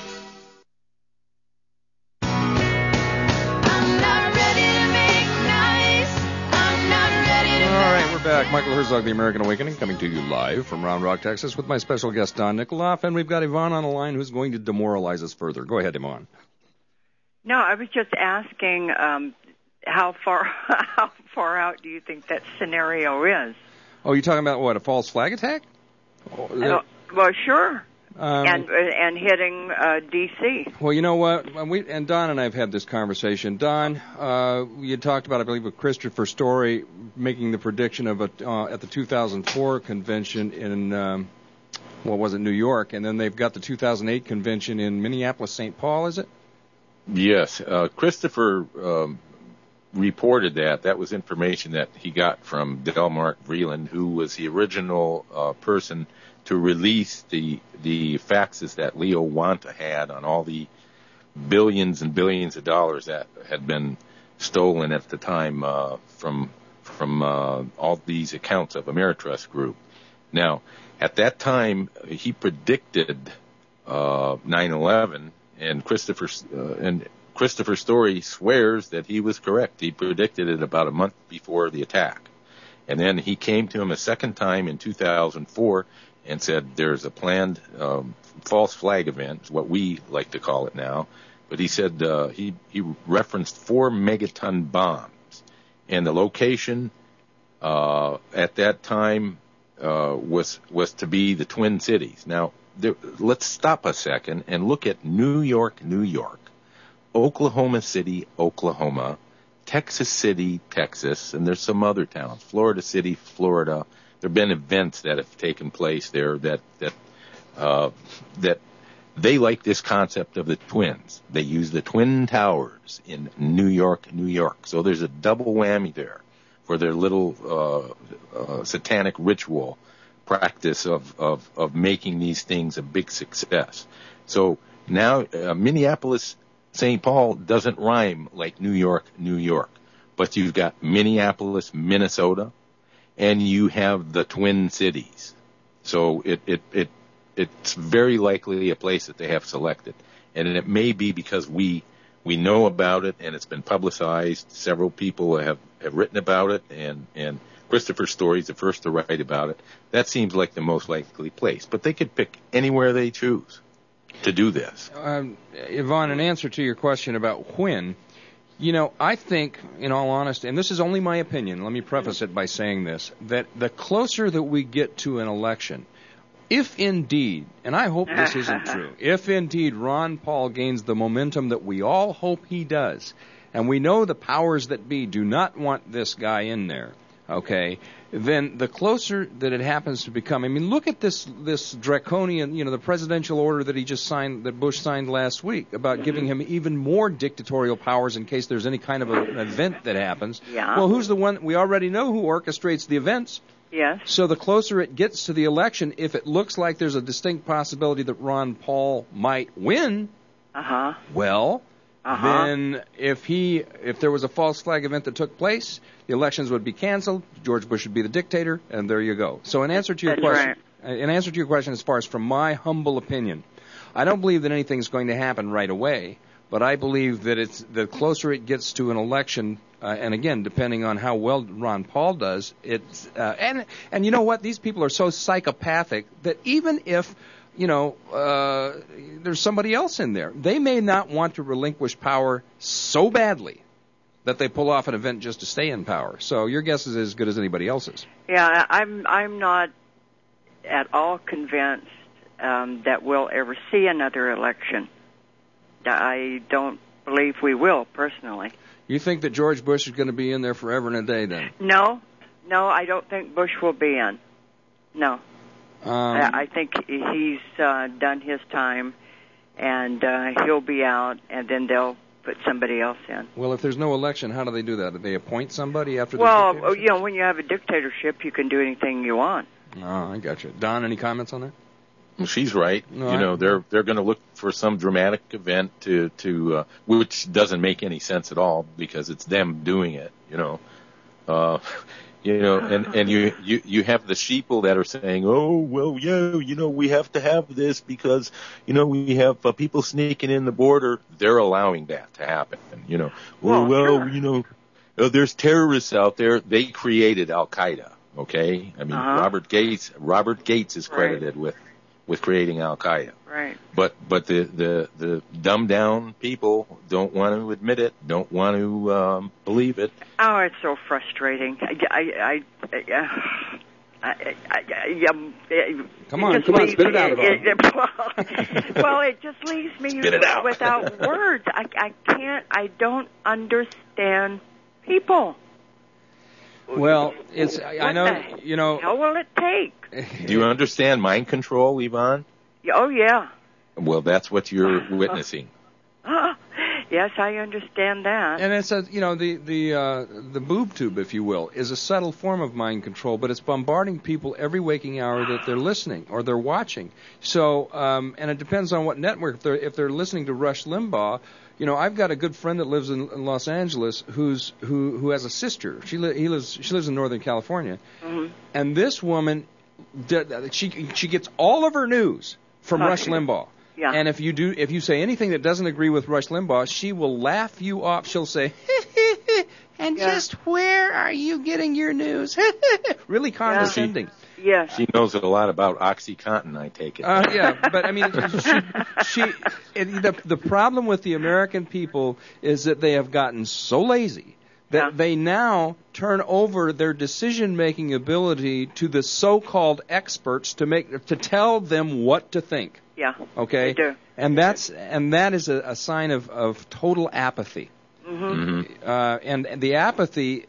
Speaker 3: Back. Michael Herzog, The American Awakening, coming to you live from Round Rock, Texas, with my special guest, Don Nikoloff, and we've got Yvonne on the line who's going to demoralize us further. Go ahead, Yvonne.
Speaker 13: No, I was just asking how far out do you think that scenario is?
Speaker 3: Oh, you're talking about, what, a false flag attack?
Speaker 13: Well, sure. And hitting D.C.
Speaker 3: Well, you know what? And Don and I have had this conversation. Don, you talked about, I believe, with Christopher Story making the prediction of at the 2004 convention in, New York, and then they've got the 2008 convention in Minneapolis, St. Paul, is it?
Speaker 4: Yes. Christopher reported that. That was information that he got from Delmark Vreeland, who was the original person to release the faxes that Leo Wanta had on all the billions and billions of dollars that had been stolen at the time from all these accounts of Ameritrust Group. Now, at that time, he predicted 9/11, and Christopher Story swears that he was correct. He predicted it about a month before the attack. And then he came to him a second time in 2004 and said there's a planned false flag event, what we like to call it now. But he said he referenced 4 megaton bombs. And the location at that time was to be the Twin Cities. Now, let's stop a second and look at New York, Oklahoma City, Oklahoma, Texas City, Texas, and there's some other towns, Florida City, Florida. There have been events that have taken place there that they like this concept of the twins. They use the Twin Towers in New York, New York. So there's a double whammy there for their little satanic ritual practice of making these things a big success. So now Minneapolis, St. Paul doesn't rhyme like New York, New York. But you've got Minneapolis, Minnesota, and you have the Twin Cities. So it's very likely a place that they have selected. And it may be because we know about it and it's been publicized. Several people have written about it, and Christopher Story's the first to write about it. That seems like the most likely place. But they could pick anywhere they choose to do this.
Speaker 3: Yvonne, in answer to your question about when, I think, in all honesty, and this is only my opinion, let me preface it by saying this, that the closer that we get to an election, if indeed, and I hope this isn't true, if indeed Ron Paul gains the momentum that we all hope he does, and we know the powers that be do not want this guy in there, okay, then the closer that it happens to become, I mean, look at this draconian, the presidential order that he just signed, that Bush signed last week, about giving him even more dictatorial powers in case there's any kind of an event that happens.
Speaker 13: Yeah.
Speaker 3: Well, who's the one? We already know who orchestrates the events.
Speaker 13: Yes.
Speaker 3: So the closer it gets to the election, if it looks like there's a distinct possibility that Ron Paul might win, well, then if there was a false flag event that took place, the elections would be canceled, George Bush would be the dictator, and there you go. So in answer to your question, as far as from my humble opinion, I don't believe that anything's going to happen right away, but I believe that it's the closer it gets to an election, and again, depending on how well Ron Paul does, it's and you know what? These people are so psychopathic that even if there's somebody else in there, they may not want to relinquish power so badly that they pull off an event just to stay in power. So your guess is as good as anybody else's.
Speaker 13: Yeah, I'm not at all convinced that we'll ever see another election. I don't believe we will, personally.
Speaker 3: You think that George Bush is going to be in there forever and a day, then?
Speaker 13: No, I don't think Bush will be in. No. I think he's done his time, and he'll be out, and then they'll put somebody else in.
Speaker 3: Well, if there's no election, how do they do that? Do they appoint somebody after the
Speaker 13: Well, when you have a dictatorship, you can do anything you want.
Speaker 3: Oh, I got you. Don, any comments on that?
Speaker 4: Well, she's right.
Speaker 3: No,
Speaker 4: they're going to look for some dramatic event to which doesn't make any sense at all because it's them doing it. And you have the sheeple that are saying, oh, well, yeah, we have to have this because, we have people sneaking in the border. They're allowing that to happen.
Speaker 13: Sure.
Speaker 4: There's terrorists out there. They created Al-Qaeda. Okay. I mean, Robert Gates is credited with creating Al-Qaeda.
Speaker 13: Right.
Speaker 4: But the dumbed down people don't want to admit it, don't want to believe it.
Speaker 13: Oh, it's so frustrating.
Speaker 3: Come on, spit it out of
Speaker 13: Well, it just leaves me without words. I don't understand people.
Speaker 3: Well, I know,
Speaker 13: How will it take?
Speaker 4: Do you understand mind control, Yvonne?
Speaker 13: Oh, yeah.
Speaker 4: Well, that's what you're witnessing.
Speaker 13: Yes, I understand that.
Speaker 3: And it's the boob tube, if you will, is a subtle form of mind control, but it's bombarding people every waking hour that they're listening or they're watching. So, and it depends on what network. If they're listening to Rush Limbaugh, I've got a good friend that lives in Los Angeles who has a sister. She lives in Northern California, and this woman, she gets all of her news from Rush Limbaugh.
Speaker 13: Yeah.
Speaker 3: And if you say anything that doesn't agree with Rush Limbaugh, she will laugh you off. She'll say, and just where are you getting your news? Really condescending.
Speaker 13: Yeah.
Speaker 4: She knows a lot about OxyContin, I take it.
Speaker 3: But I mean, the problem with the American people is that they have gotten so lazy that they now turn over their decision-making ability to the so-called experts to tell them what to think.
Speaker 13: Yeah.
Speaker 3: Okay.
Speaker 13: They do.
Speaker 3: And that is a sign of total apathy. And the apathy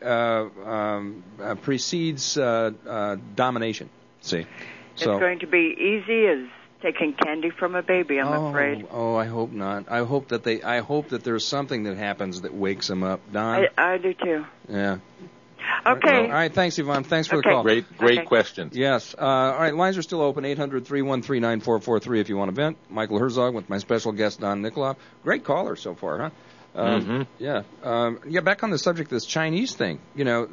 Speaker 3: precedes domination. See,
Speaker 13: It's going to be easy as taking candy from a baby, I'm afraid.
Speaker 3: Oh, I hope not. I hope that there's something that happens that wakes them up, Don.
Speaker 13: I do too.
Speaker 3: Yeah.
Speaker 13: Okay.
Speaker 3: All right, thanks, Yvonne. Thanks for the call.
Speaker 4: Great questions.
Speaker 3: Yes. All right, lines are still open, 800-313-9443 if you want to vent. Michael Herzog with my special guest, Don Nikolov. Great caller so far, huh? Yeah. Back on the subject of this Chinese thing.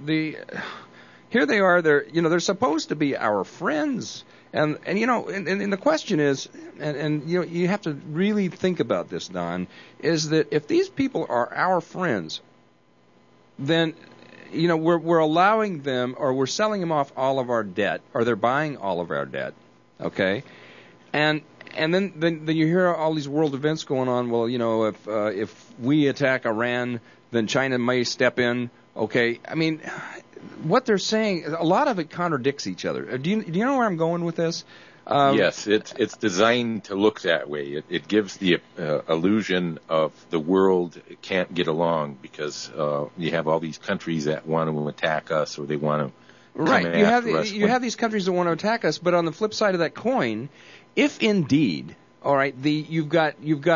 Speaker 3: Here they are. They're supposed to be our friends. And the question is, and you have to really think about this, Don, is that if these people are our friends, then we're allowing them, or we're selling them off all of our debt, or they're buying all of our debt, okay? And then you hear all these world events going on. Well, if we attack Iran, then China may step in, okay? I mean, what they're saying, a lot of it contradicts each other. Do you know where I'm going with this?
Speaker 4: Yes, it's designed to look that way. It gives the illusion of the world can't get along because you have all these countries that want to attack us, or they want to come after us.
Speaker 3: You have these countries that want to attack us, but on the flip side of that coin, if indeed, all right, you've got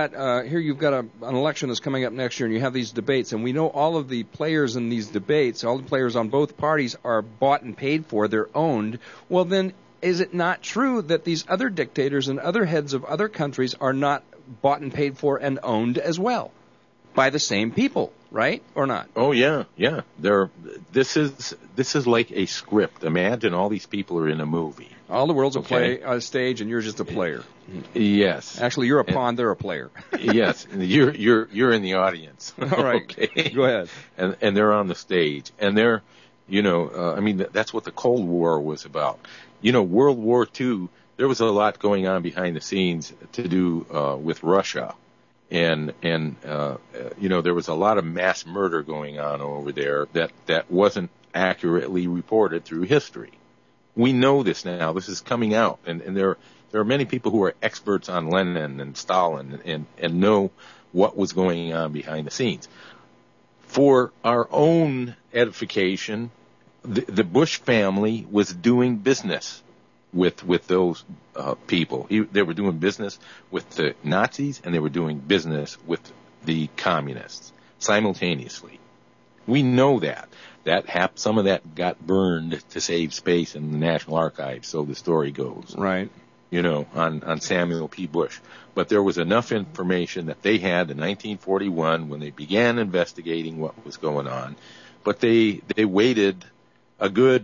Speaker 3: an election that's coming up next year, and you have these debates, and we know all of the players in these debates, all the players on both parties are bought and paid for, they're owned. Well, then, is it not true that these other dictators and other heads of other countries are not bought and paid for and owned as well by the same people, right, or not?
Speaker 4: Oh yeah. This is like a script. Imagine all these people are in a movie.
Speaker 3: All the world's a stage, and you're just a player.
Speaker 4: Yes.
Speaker 3: Actually, you're a pawn. They're a player.
Speaker 4: Yes. You're in the audience.
Speaker 3: All right.
Speaker 4: Okay.
Speaker 3: Go ahead.
Speaker 4: And they're on the stage, and they're, that's what the Cold War was about. World War II, there was a lot going on behind the scenes to do with Russia. And there was a lot of mass murder going on over there that wasn't accurately reported through history. We know this now. This is coming out. And there are many people who are experts on Lenin and Stalin and know what was going on behind the scenes. For our own edification, the Bush family was doing business with those people. They were doing business with the Nazis, and they were doing business with the communists simultaneously. We know that. Some of that got burned to save space in the National Archives, so the story goes.
Speaker 3: Right.
Speaker 4: On Samuel P. Bush. But there was enough information that they had in 1941 when they began investigating what was going on. But they waited a good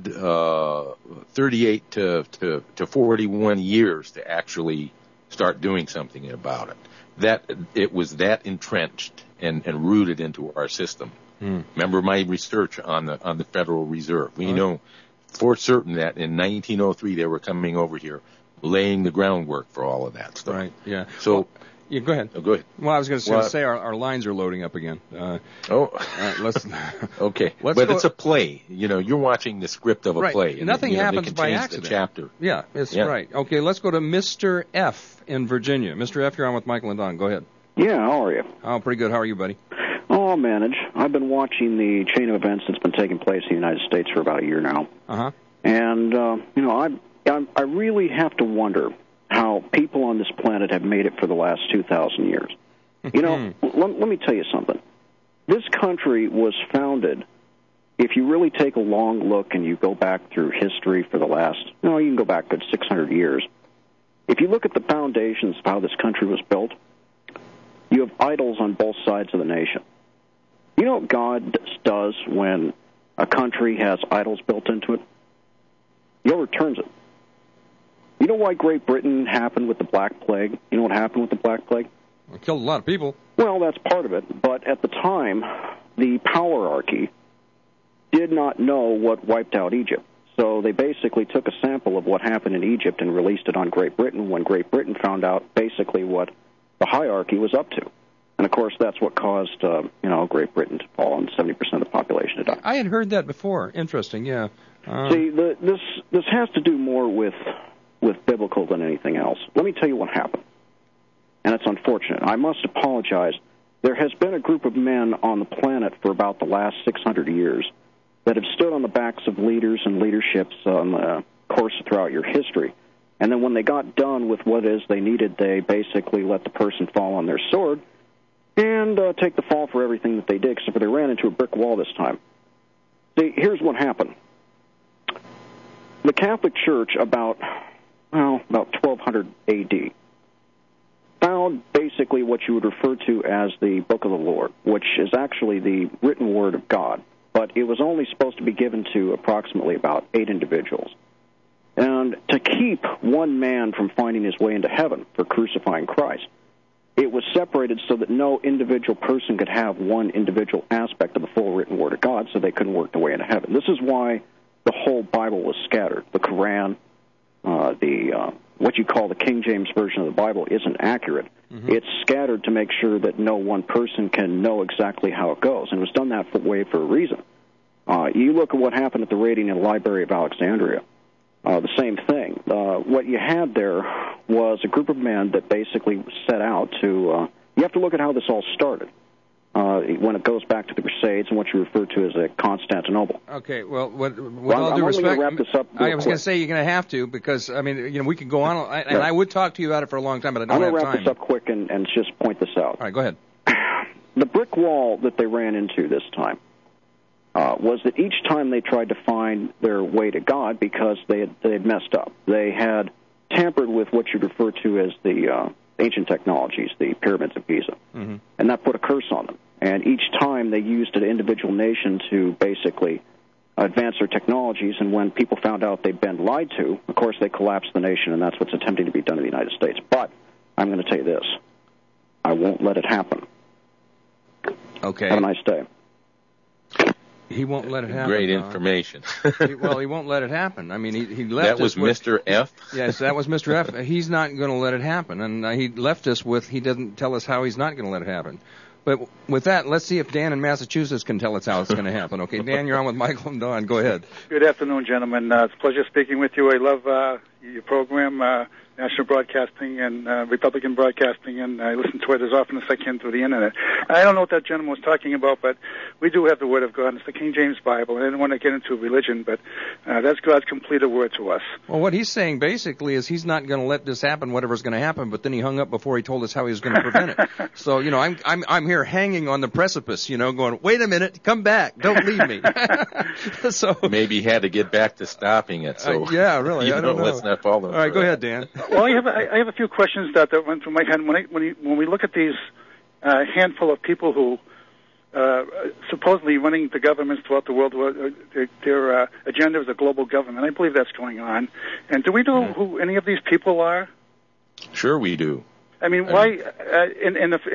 Speaker 4: 38 to 41 years to actually start doing something about it. That it was that entrenched and rooted into our system. Remember my research on the Federal Reserve. We know for certain that in 1903 they were coming over here, laying the groundwork for all of that stuff.
Speaker 3: Right. Yeah.
Speaker 4: So.
Speaker 3: Yeah, go ahead.
Speaker 4: Oh, go ahead.
Speaker 3: Well, I was going to say our lines are loading up again. Let's.
Speaker 4: Okay. It's a play. You're watching the script of a play.
Speaker 3: Nothing happens by accident.
Speaker 4: The chapter.
Speaker 3: Yeah, right. Okay, let's go to Mr. F in Virginia. Mr. F, you're on with Michael and Don. Go ahead.
Speaker 17: Yeah, how are you?
Speaker 3: Oh, pretty good. How are you, buddy?
Speaker 17: Oh, I'll manage. I've been watching the chain of events that's been taking place in the United States for about a year now.
Speaker 3: Uh-huh.
Speaker 17: And, I really have to wonder how people on this planet have made it for the last 2,000 years. Let me tell you something. This country was founded, if you really take a long look and you go back through history for the last, you can go back good 600 years. If you look at the foundations of how this country was built, you have idols on both sides of the nation. You know what God does when a country has idols built into it? He overturns it. You know why Great Britain happened with the Black Plague? You know what happened with the Black Plague?
Speaker 3: It killed a lot of people.
Speaker 17: Well, that's part of it. But at the time, the powerarchy did not know what wiped out Egypt. So they basically took a sample of what happened in Egypt and released it on Great Britain when Great Britain found out basically what the hierarchy was up to. And, of course, that's what caused, Great Britain to fall and 70% of the population to die.
Speaker 3: I had heard that before. Interesting, yeah.
Speaker 17: See, this has to do more with biblical than anything else. Let me tell you what happened. And it's unfortunate. I must apologize there has been a group of men on the planet for about the last 600 years that have stood on the backs of leaders and leaderships on the course throughout your history. And then when they got done with what it is they needed, they basically let the person fall on their sword and take the fall for everything that they did, except for they ran into a brick wall this time. See, here's what happened. The Catholic Church, about 1200 A.D., found basically what you would refer to as the Book of the Lord, which is actually the written word of God, but it was only supposed to be given to approximately about 8 individuals. And to keep one man from finding his way into heaven for crucifying Christ, it was separated so that no individual person could have one individual aspect of the full written word of God, so they couldn't work their way into heaven. This is why the whole Bible was scattered. The Quran, what you call the King James Version of the Bible isn't accurate. Mm-hmm. It's scattered to make sure that no one person can know exactly how it goes, and it was done that way for a reason. You look at what happened at the raiding in the Library of Alexandria. The same thing. What you had there was a group of men that basically set out to... you have to look at how this all started when it goes back to the Crusades and what you refer to as Constantinople.
Speaker 3: Okay, well, with all due respect,
Speaker 17: I'm going to wrap this up
Speaker 3: I was going to say you're going to have to, because, I mean, we could go on, and I would talk to you about it for a long time, but I don't have time.
Speaker 17: I'm going to wrap this up quick and just point this out.
Speaker 3: All right, go ahead.
Speaker 17: The brick wall that they ran into this time was that each time they tried to find their way to God, because they had messed up. They had tampered with what you'd refer to as the ancient technologies, the pyramids of Giza, and that put a curse on them. And each time they used an individual nation to basically advance their technologies, and when people found out they'd been lied to, of course they collapsed the nation, and that's what's attempting to be done in the United States. But I'm going to tell you this. I won't let it happen.
Speaker 3: Okay.
Speaker 17: Have a nice day.
Speaker 3: He won't let it happen.
Speaker 4: Great information.
Speaker 3: He won't let it happen. I mean, he left
Speaker 4: that was
Speaker 3: us with,
Speaker 4: Mr. F?
Speaker 3: Yes, that was Mr. F. He's not going to let it happen. And he left us with, he doesn't tell us how he's not going to let it happen. But with that, let's see if Dan in Massachusetts can tell us how it's going to happen. Okay, Dan, you're on with Michael and Don. Go ahead.
Speaker 18: Good afternoon, gentlemen. It's a pleasure speaking with you. I love your program, National Broadcasting and Republican Broadcasting, and I listen to it as often as I can through the Internet. I don't know what that gentleman was talking about, but we do have the Word of God. It's the King James Bible. I didn't want to get into religion, but that's God's completed word to us.
Speaker 3: Well, what he's saying basically is he's not going to let this happen, whatever's going to happen, but then he hung up before he told us how he was going to prevent it. So, I'm here hanging on the precipice, going, wait a minute, come back, don't leave me. So maybe
Speaker 4: he had to get back to stopping it. So
Speaker 3: yeah, really, I don't know.
Speaker 4: Let's not fall.
Speaker 3: All right, go ahead, Dan.
Speaker 18: Well, I have a few questions that went through my head when we look at these handful of people who supposedly running the governments throughout the world. Their agenda is a global government. I believe that's going on. And do we know who any of these people are?
Speaker 4: Sure, we do.
Speaker 18: I mean, why in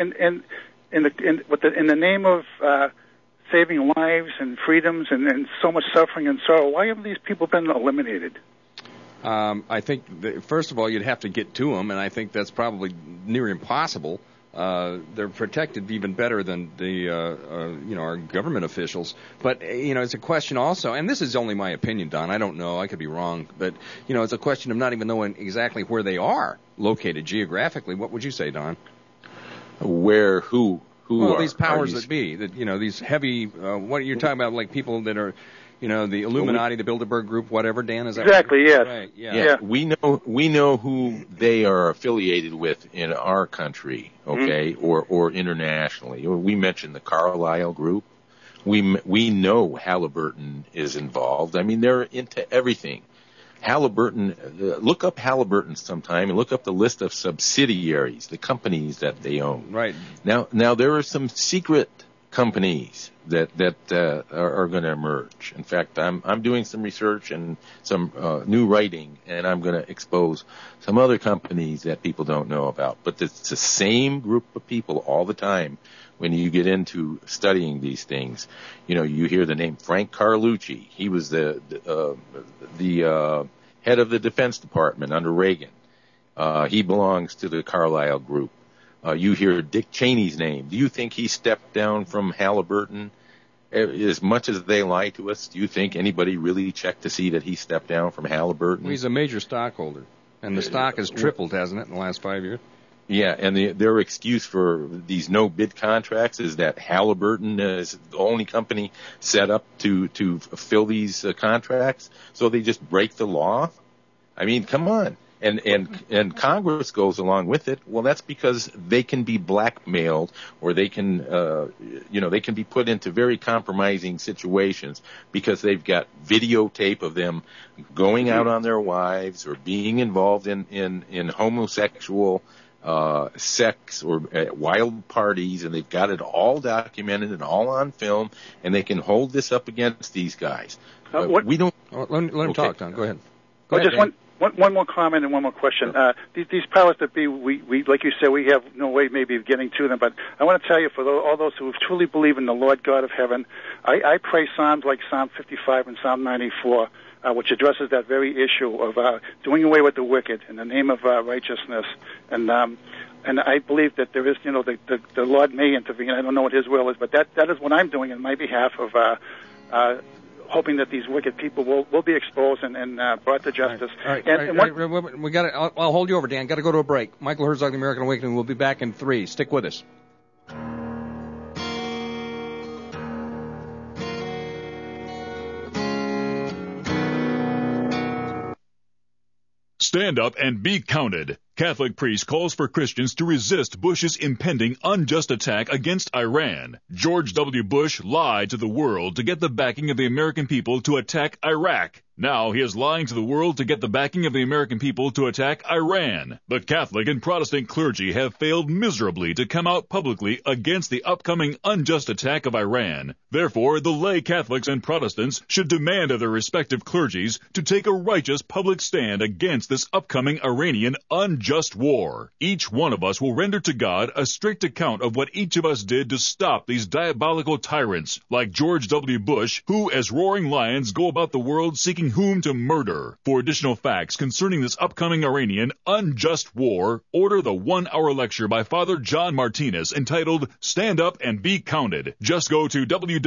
Speaker 18: the name of saving lives and freedoms and so much suffering and sorrow, why have these people been eliminated?
Speaker 3: I think, first of all, you'd have to get to them, and I think that's probably near impossible. They're protected even better than our government officials. But, it's a question also, and this is only my opinion, Don. I don't know. I could be wrong. But, it's a question of not even knowing exactly where they are located geographically. What would you say, Don?
Speaker 4: Where, who
Speaker 3: well,
Speaker 4: are
Speaker 3: these powers that be, that, these heavy, what you're talking about, like people that are, the Illuminati, the Bilderberg Group, whatever, Dan, is that
Speaker 18: exactly, yes.
Speaker 3: Right,
Speaker 4: yeah. We know who they are affiliated with in our country, okay, or internationally. We mentioned the Carlyle Group. We know Halliburton is involved. I mean, they're into everything. Halliburton, look up Halliburton sometime and look up the list of subsidiaries, the companies that they own.
Speaker 3: Right.
Speaker 4: Now there are some secret companies that are going to emerge. In fact, I'm doing some research and some new writing, and I'm going to expose some other companies that people don't know about. But it's the same group of people all the time. When you get into studying these things, you hear the name Frank Carlucci. He was the head of the Defense Department under Reagan. He belongs to the Carlyle Group. You hear Dick Cheney's name. Do you think he stepped down from Halliburton? As much as they lie to us, do you think anybody really checked to see that he stepped down from Halliburton?
Speaker 3: Well, he's a major stockholder, and the stock has tripled, hasn't it, in the last 5 years?
Speaker 4: Yeah, and their excuse for these no-bid contracts is that Halliburton is the only company set up to fill these contracts, so they just break the law. I mean, come on. And Congress goes along with it. Well, that's because they can be blackmailed, or they can, they can be put into very compromising situations because they've got videotape of them going out on their wives or being involved in homosexual sex or wild parties, and they've got it all documented and all on film, and they can hold this up against these guys. We don't.
Speaker 3: Let him talk, Don. Go ahead.
Speaker 18: One more comment and one more question. These powers that be, we like you said, we have no way maybe of getting to them, but I want to tell you, for all those who truly believe in the Lord God of heaven, I pray Psalms like Psalm 55 and Psalm 94, which addresses that very issue of doing away with the wicked in the name of righteousness. And I believe that there is, the Lord may intervene. I don't know what His will is, but that is what I'm doing on my behalf of hoping that these wicked people will be exposed and brought to justice.
Speaker 3: All right. We got it. I'll hold you over, Dan. Got to go to a break. Michael Herzog, The American Awakening. We'll be back in 3. Stick with us.
Speaker 1: Stand up and be counted. Catholic priest calls for Christians to resist Bush's impending unjust attack against Iran. George W. Bush lied to the world to get the backing of the American people to attack Iraq. Now he is lying to the world to get the backing of the American people to attack Iran. The Catholic and Protestant clergy have failed miserably to come out publicly against the upcoming unjust attack of Iran. Therefore, the lay Catholics and Protestants should demand of their respective clergies to take a righteous public stand against this upcoming Iranian unjust war. Each one of us will render to God a strict account of what each of us did to stop these diabolical tyrants, like George W. Bush, who, as roaring lions, go about the world seeking whom to murder. For additional facts concerning this upcoming Iranian unjust war, order the 1-hour lecture by Father John Martinez entitled Stand Up and Be Counted. Just go to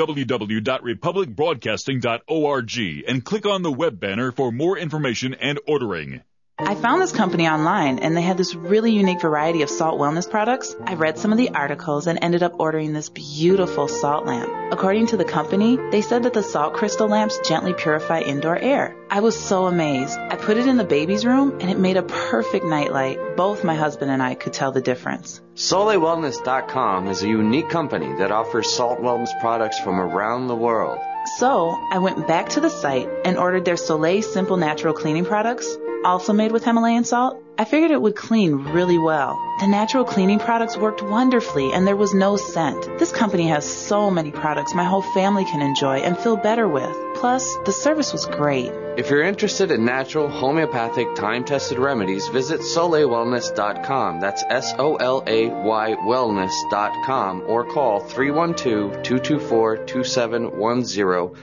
Speaker 1: www.republicbroadcasting.org and click on the web banner for more information and ordering.
Speaker 10: I found this company online, and they had this really unique variety of salt wellness products. I read some of the articles and ended up ordering this beautiful salt lamp. According to the company, they said that the salt crystal lamps gently purify indoor air. I was so amazed. I put it in the baby's room, and it made a perfect nightlight. Both my husband and I could tell the difference.
Speaker 11: SoleilWellness.com is a unique company that offers salt wellness products from around the world.
Speaker 10: So I went back to the site and ordered their Soleil Simple Natural Cleaning products, also made with Himalayan salt. I figured it would clean really well. The natural cleaning products worked wonderfully, and there was no scent. This company has so many products my whole family can enjoy and feel better with. Plus, the service was great.
Speaker 11: If you're interested in natural, homeopathic, time-tested remedies, visit SoleilWellness.com. That's SOLAY wellness.com, or call 312-224-2710,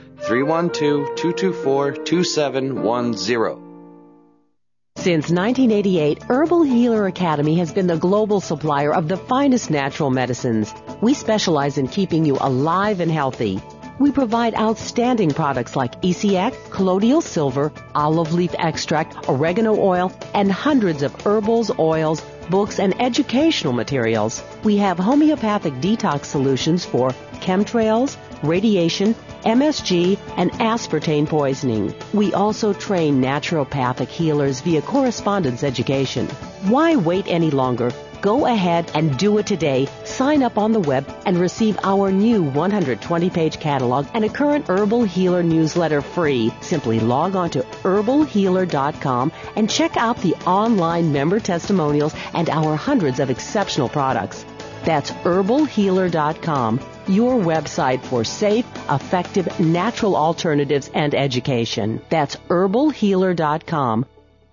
Speaker 11: 312-224-2710.
Speaker 12: Since 1988, Herbal Healer Academy has been the global supplier of the finest natural medicines. We specialize in keeping you alive and healthy. We provide outstanding products like ECX, colloidal silver, olive leaf extract, oregano oil, and hundreds of herbals, oils, books, and educational materials. We have homeopathic detox solutions for chemtrails, radiation, MSG, and aspartame poisoning. We also train naturopathic healers via correspondence education. Why wait any longer? Go ahead and do it today. Sign up on the web and receive our new 120-page catalog and a current Herbal Healer newsletter free. Simply log on to herbalhealer.com and check out the online member testimonials and our hundreds of exceptional products. That's herbalhealer.com, your website for safe, effective, natural alternatives and education. That's herbalhealer.com.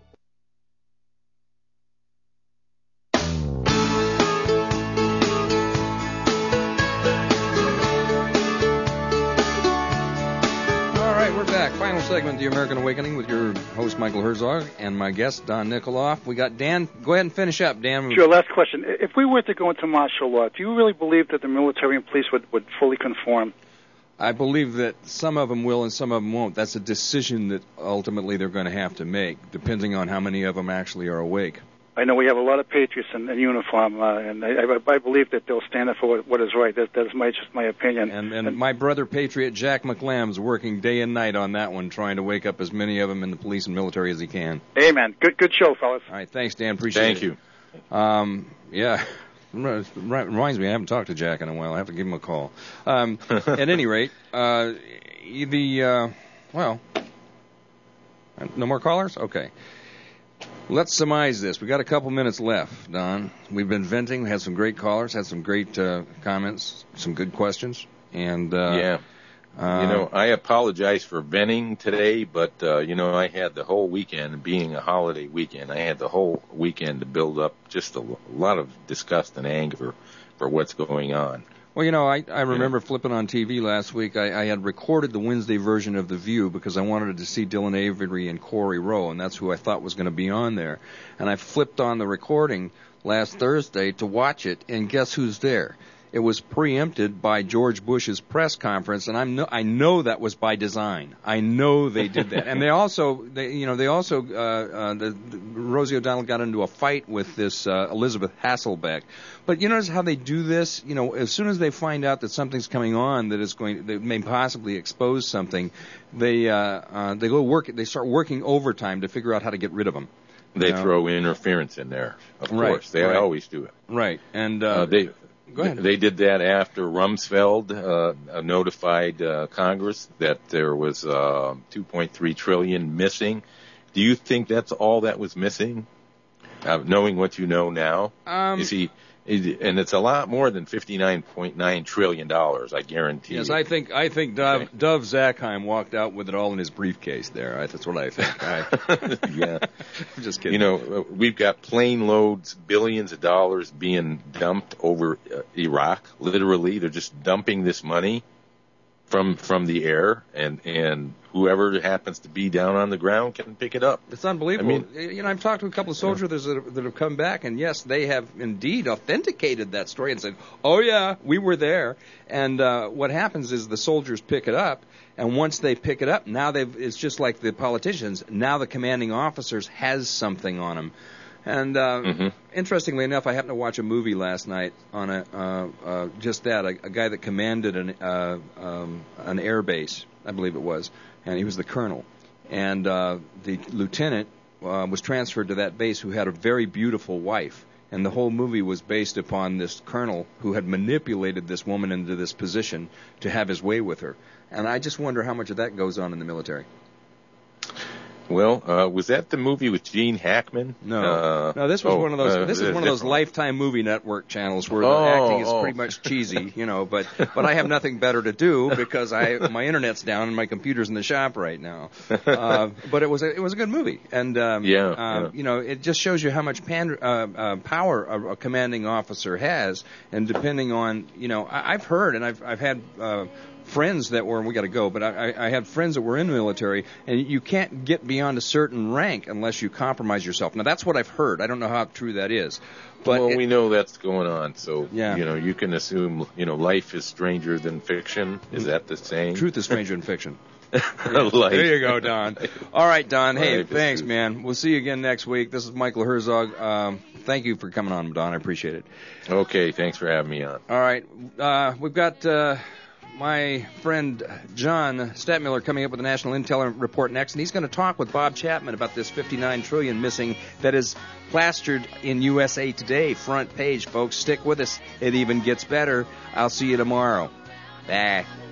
Speaker 3: Final segment of The American Awakening with your host, Michael Herzog, and my guest, Don Nikoloff. We got Dan. Go ahead and finish up, Dan.
Speaker 18: Sure, last question. If we were to go into martial law, do you really believe that the military and police would fully conform?
Speaker 3: I believe that some of them will and some of them won't. That's a decision that ultimately they're going to have to make, depending on how many of them actually are awake.
Speaker 18: I know we have a lot of patriots in uniform, and I believe that they'll stand up for what is right. That is just my opinion.
Speaker 3: And my brother patriot Jack McLam's working day and night on that one, trying to wake up as many of them in the police and military as he can.
Speaker 18: Amen. Good show, fellas.
Speaker 3: All right, thanks, Dan. Appreciate it.
Speaker 4: Thank you.
Speaker 3: Yeah. Reminds me, I haven't talked to Jack in a while. I have to give him a call. At any rate, well, no more callers? Okay. Let's surmise this. We got a couple minutes left, Don. We've been venting. We had some great callers, had some great comments, some good questions. And
Speaker 4: I apologize for venting today, but I had the whole weekend, being a holiday weekend, I had the whole weekend to build up just a lot of disgust and anger for what's going on.
Speaker 3: Well, I remember flipping on TV last week. I had recorded the Wednesday version of The View because I wanted to see Dylan Avery and Corey Rowe, and that's who I thought was going to be on there. And I flipped on the recording last Thursday to watch it, and guess who's there? It was preempted by George Bush's press conference, and I know that was by design. I know they did that. And Rosie O'Donnell got into a fight with this Elizabeth Hasselbeck. But you notice how they do this? As soon as they find out that something's coming on that may possibly expose something, they go work. They start working overtime to figure out how to get rid of them.
Speaker 4: They throw interference in there, of course. They always do it.
Speaker 3: Right, and
Speaker 4: Go ahead. They did that after Rumsfeld notified Congress that there was $2.3 trillion missing. Do you think that's all that was missing? Knowing what you know now, and it's a lot more than $59.9 trillion. I guarantee.
Speaker 3: Yes, I think Dov Zakheim walked out with it all in his briefcase there. That's what I think.
Speaker 4: Yeah,
Speaker 3: I'm just kidding.
Speaker 4: We've got plane loads, billions of dollars being dumped over Iraq. Literally, they're just dumping this money from the air, and whoever happens to be down on the ground can pick it up.
Speaker 3: It's unbelievable. I've talked to a couple of soldiers that have come back, and yes, they have indeed authenticated that story and said, "Oh yeah, we were there." And what happens is the soldiers pick it up, and once they pick it up, now it's just like the politicians. Now the commanding officers has something on them. And interestingly enough, I happened to watch a movie last night on a guy that commanded an air base, I believe it was, and he was the colonel. And the lieutenant was transferred to that base who had a very beautiful wife. And the whole movie was based upon this colonel who had manipulated this woman into this position to have his way with her. And I just wonder how much of that goes on in the military.
Speaker 4: Well, was that the movie with Gene Hackman?
Speaker 3: No, this was one of those. This is one of those Lifetime Movie Network channels where the acting is pretty much cheesy, But I have nothing better to do because my internet's down and my computer's in the shop right now. But it was a good movie, and it just shows you how much power a commanding officer has, and depending on I've heard and I've had. Friends that were, we got to go, but I had friends that were in the military, and you can't get beyond a certain rank unless you compromise yourself. Now, that's what I've heard. I don't know how true that is. But
Speaker 4: we know that's going on, so, you can assume, life is stranger than fiction. Is that the saying?
Speaker 3: Truth is stranger than fiction. There you go, Don. All right, Don. Hey, thanks, man. We'll see you again next week. This is Michael Herzog. Thank you for coming on, Don. I appreciate it.
Speaker 4: Okay, thanks for having me on.
Speaker 3: All right. We've got... my friend John Stadtmiller coming up with a National Intel report next, and he's going to talk with Bob Chapman about this $59 trillion missing that is plastered in USA Today front page, folks. Stick with us. It even gets better. I'll see you tomorrow. Bye.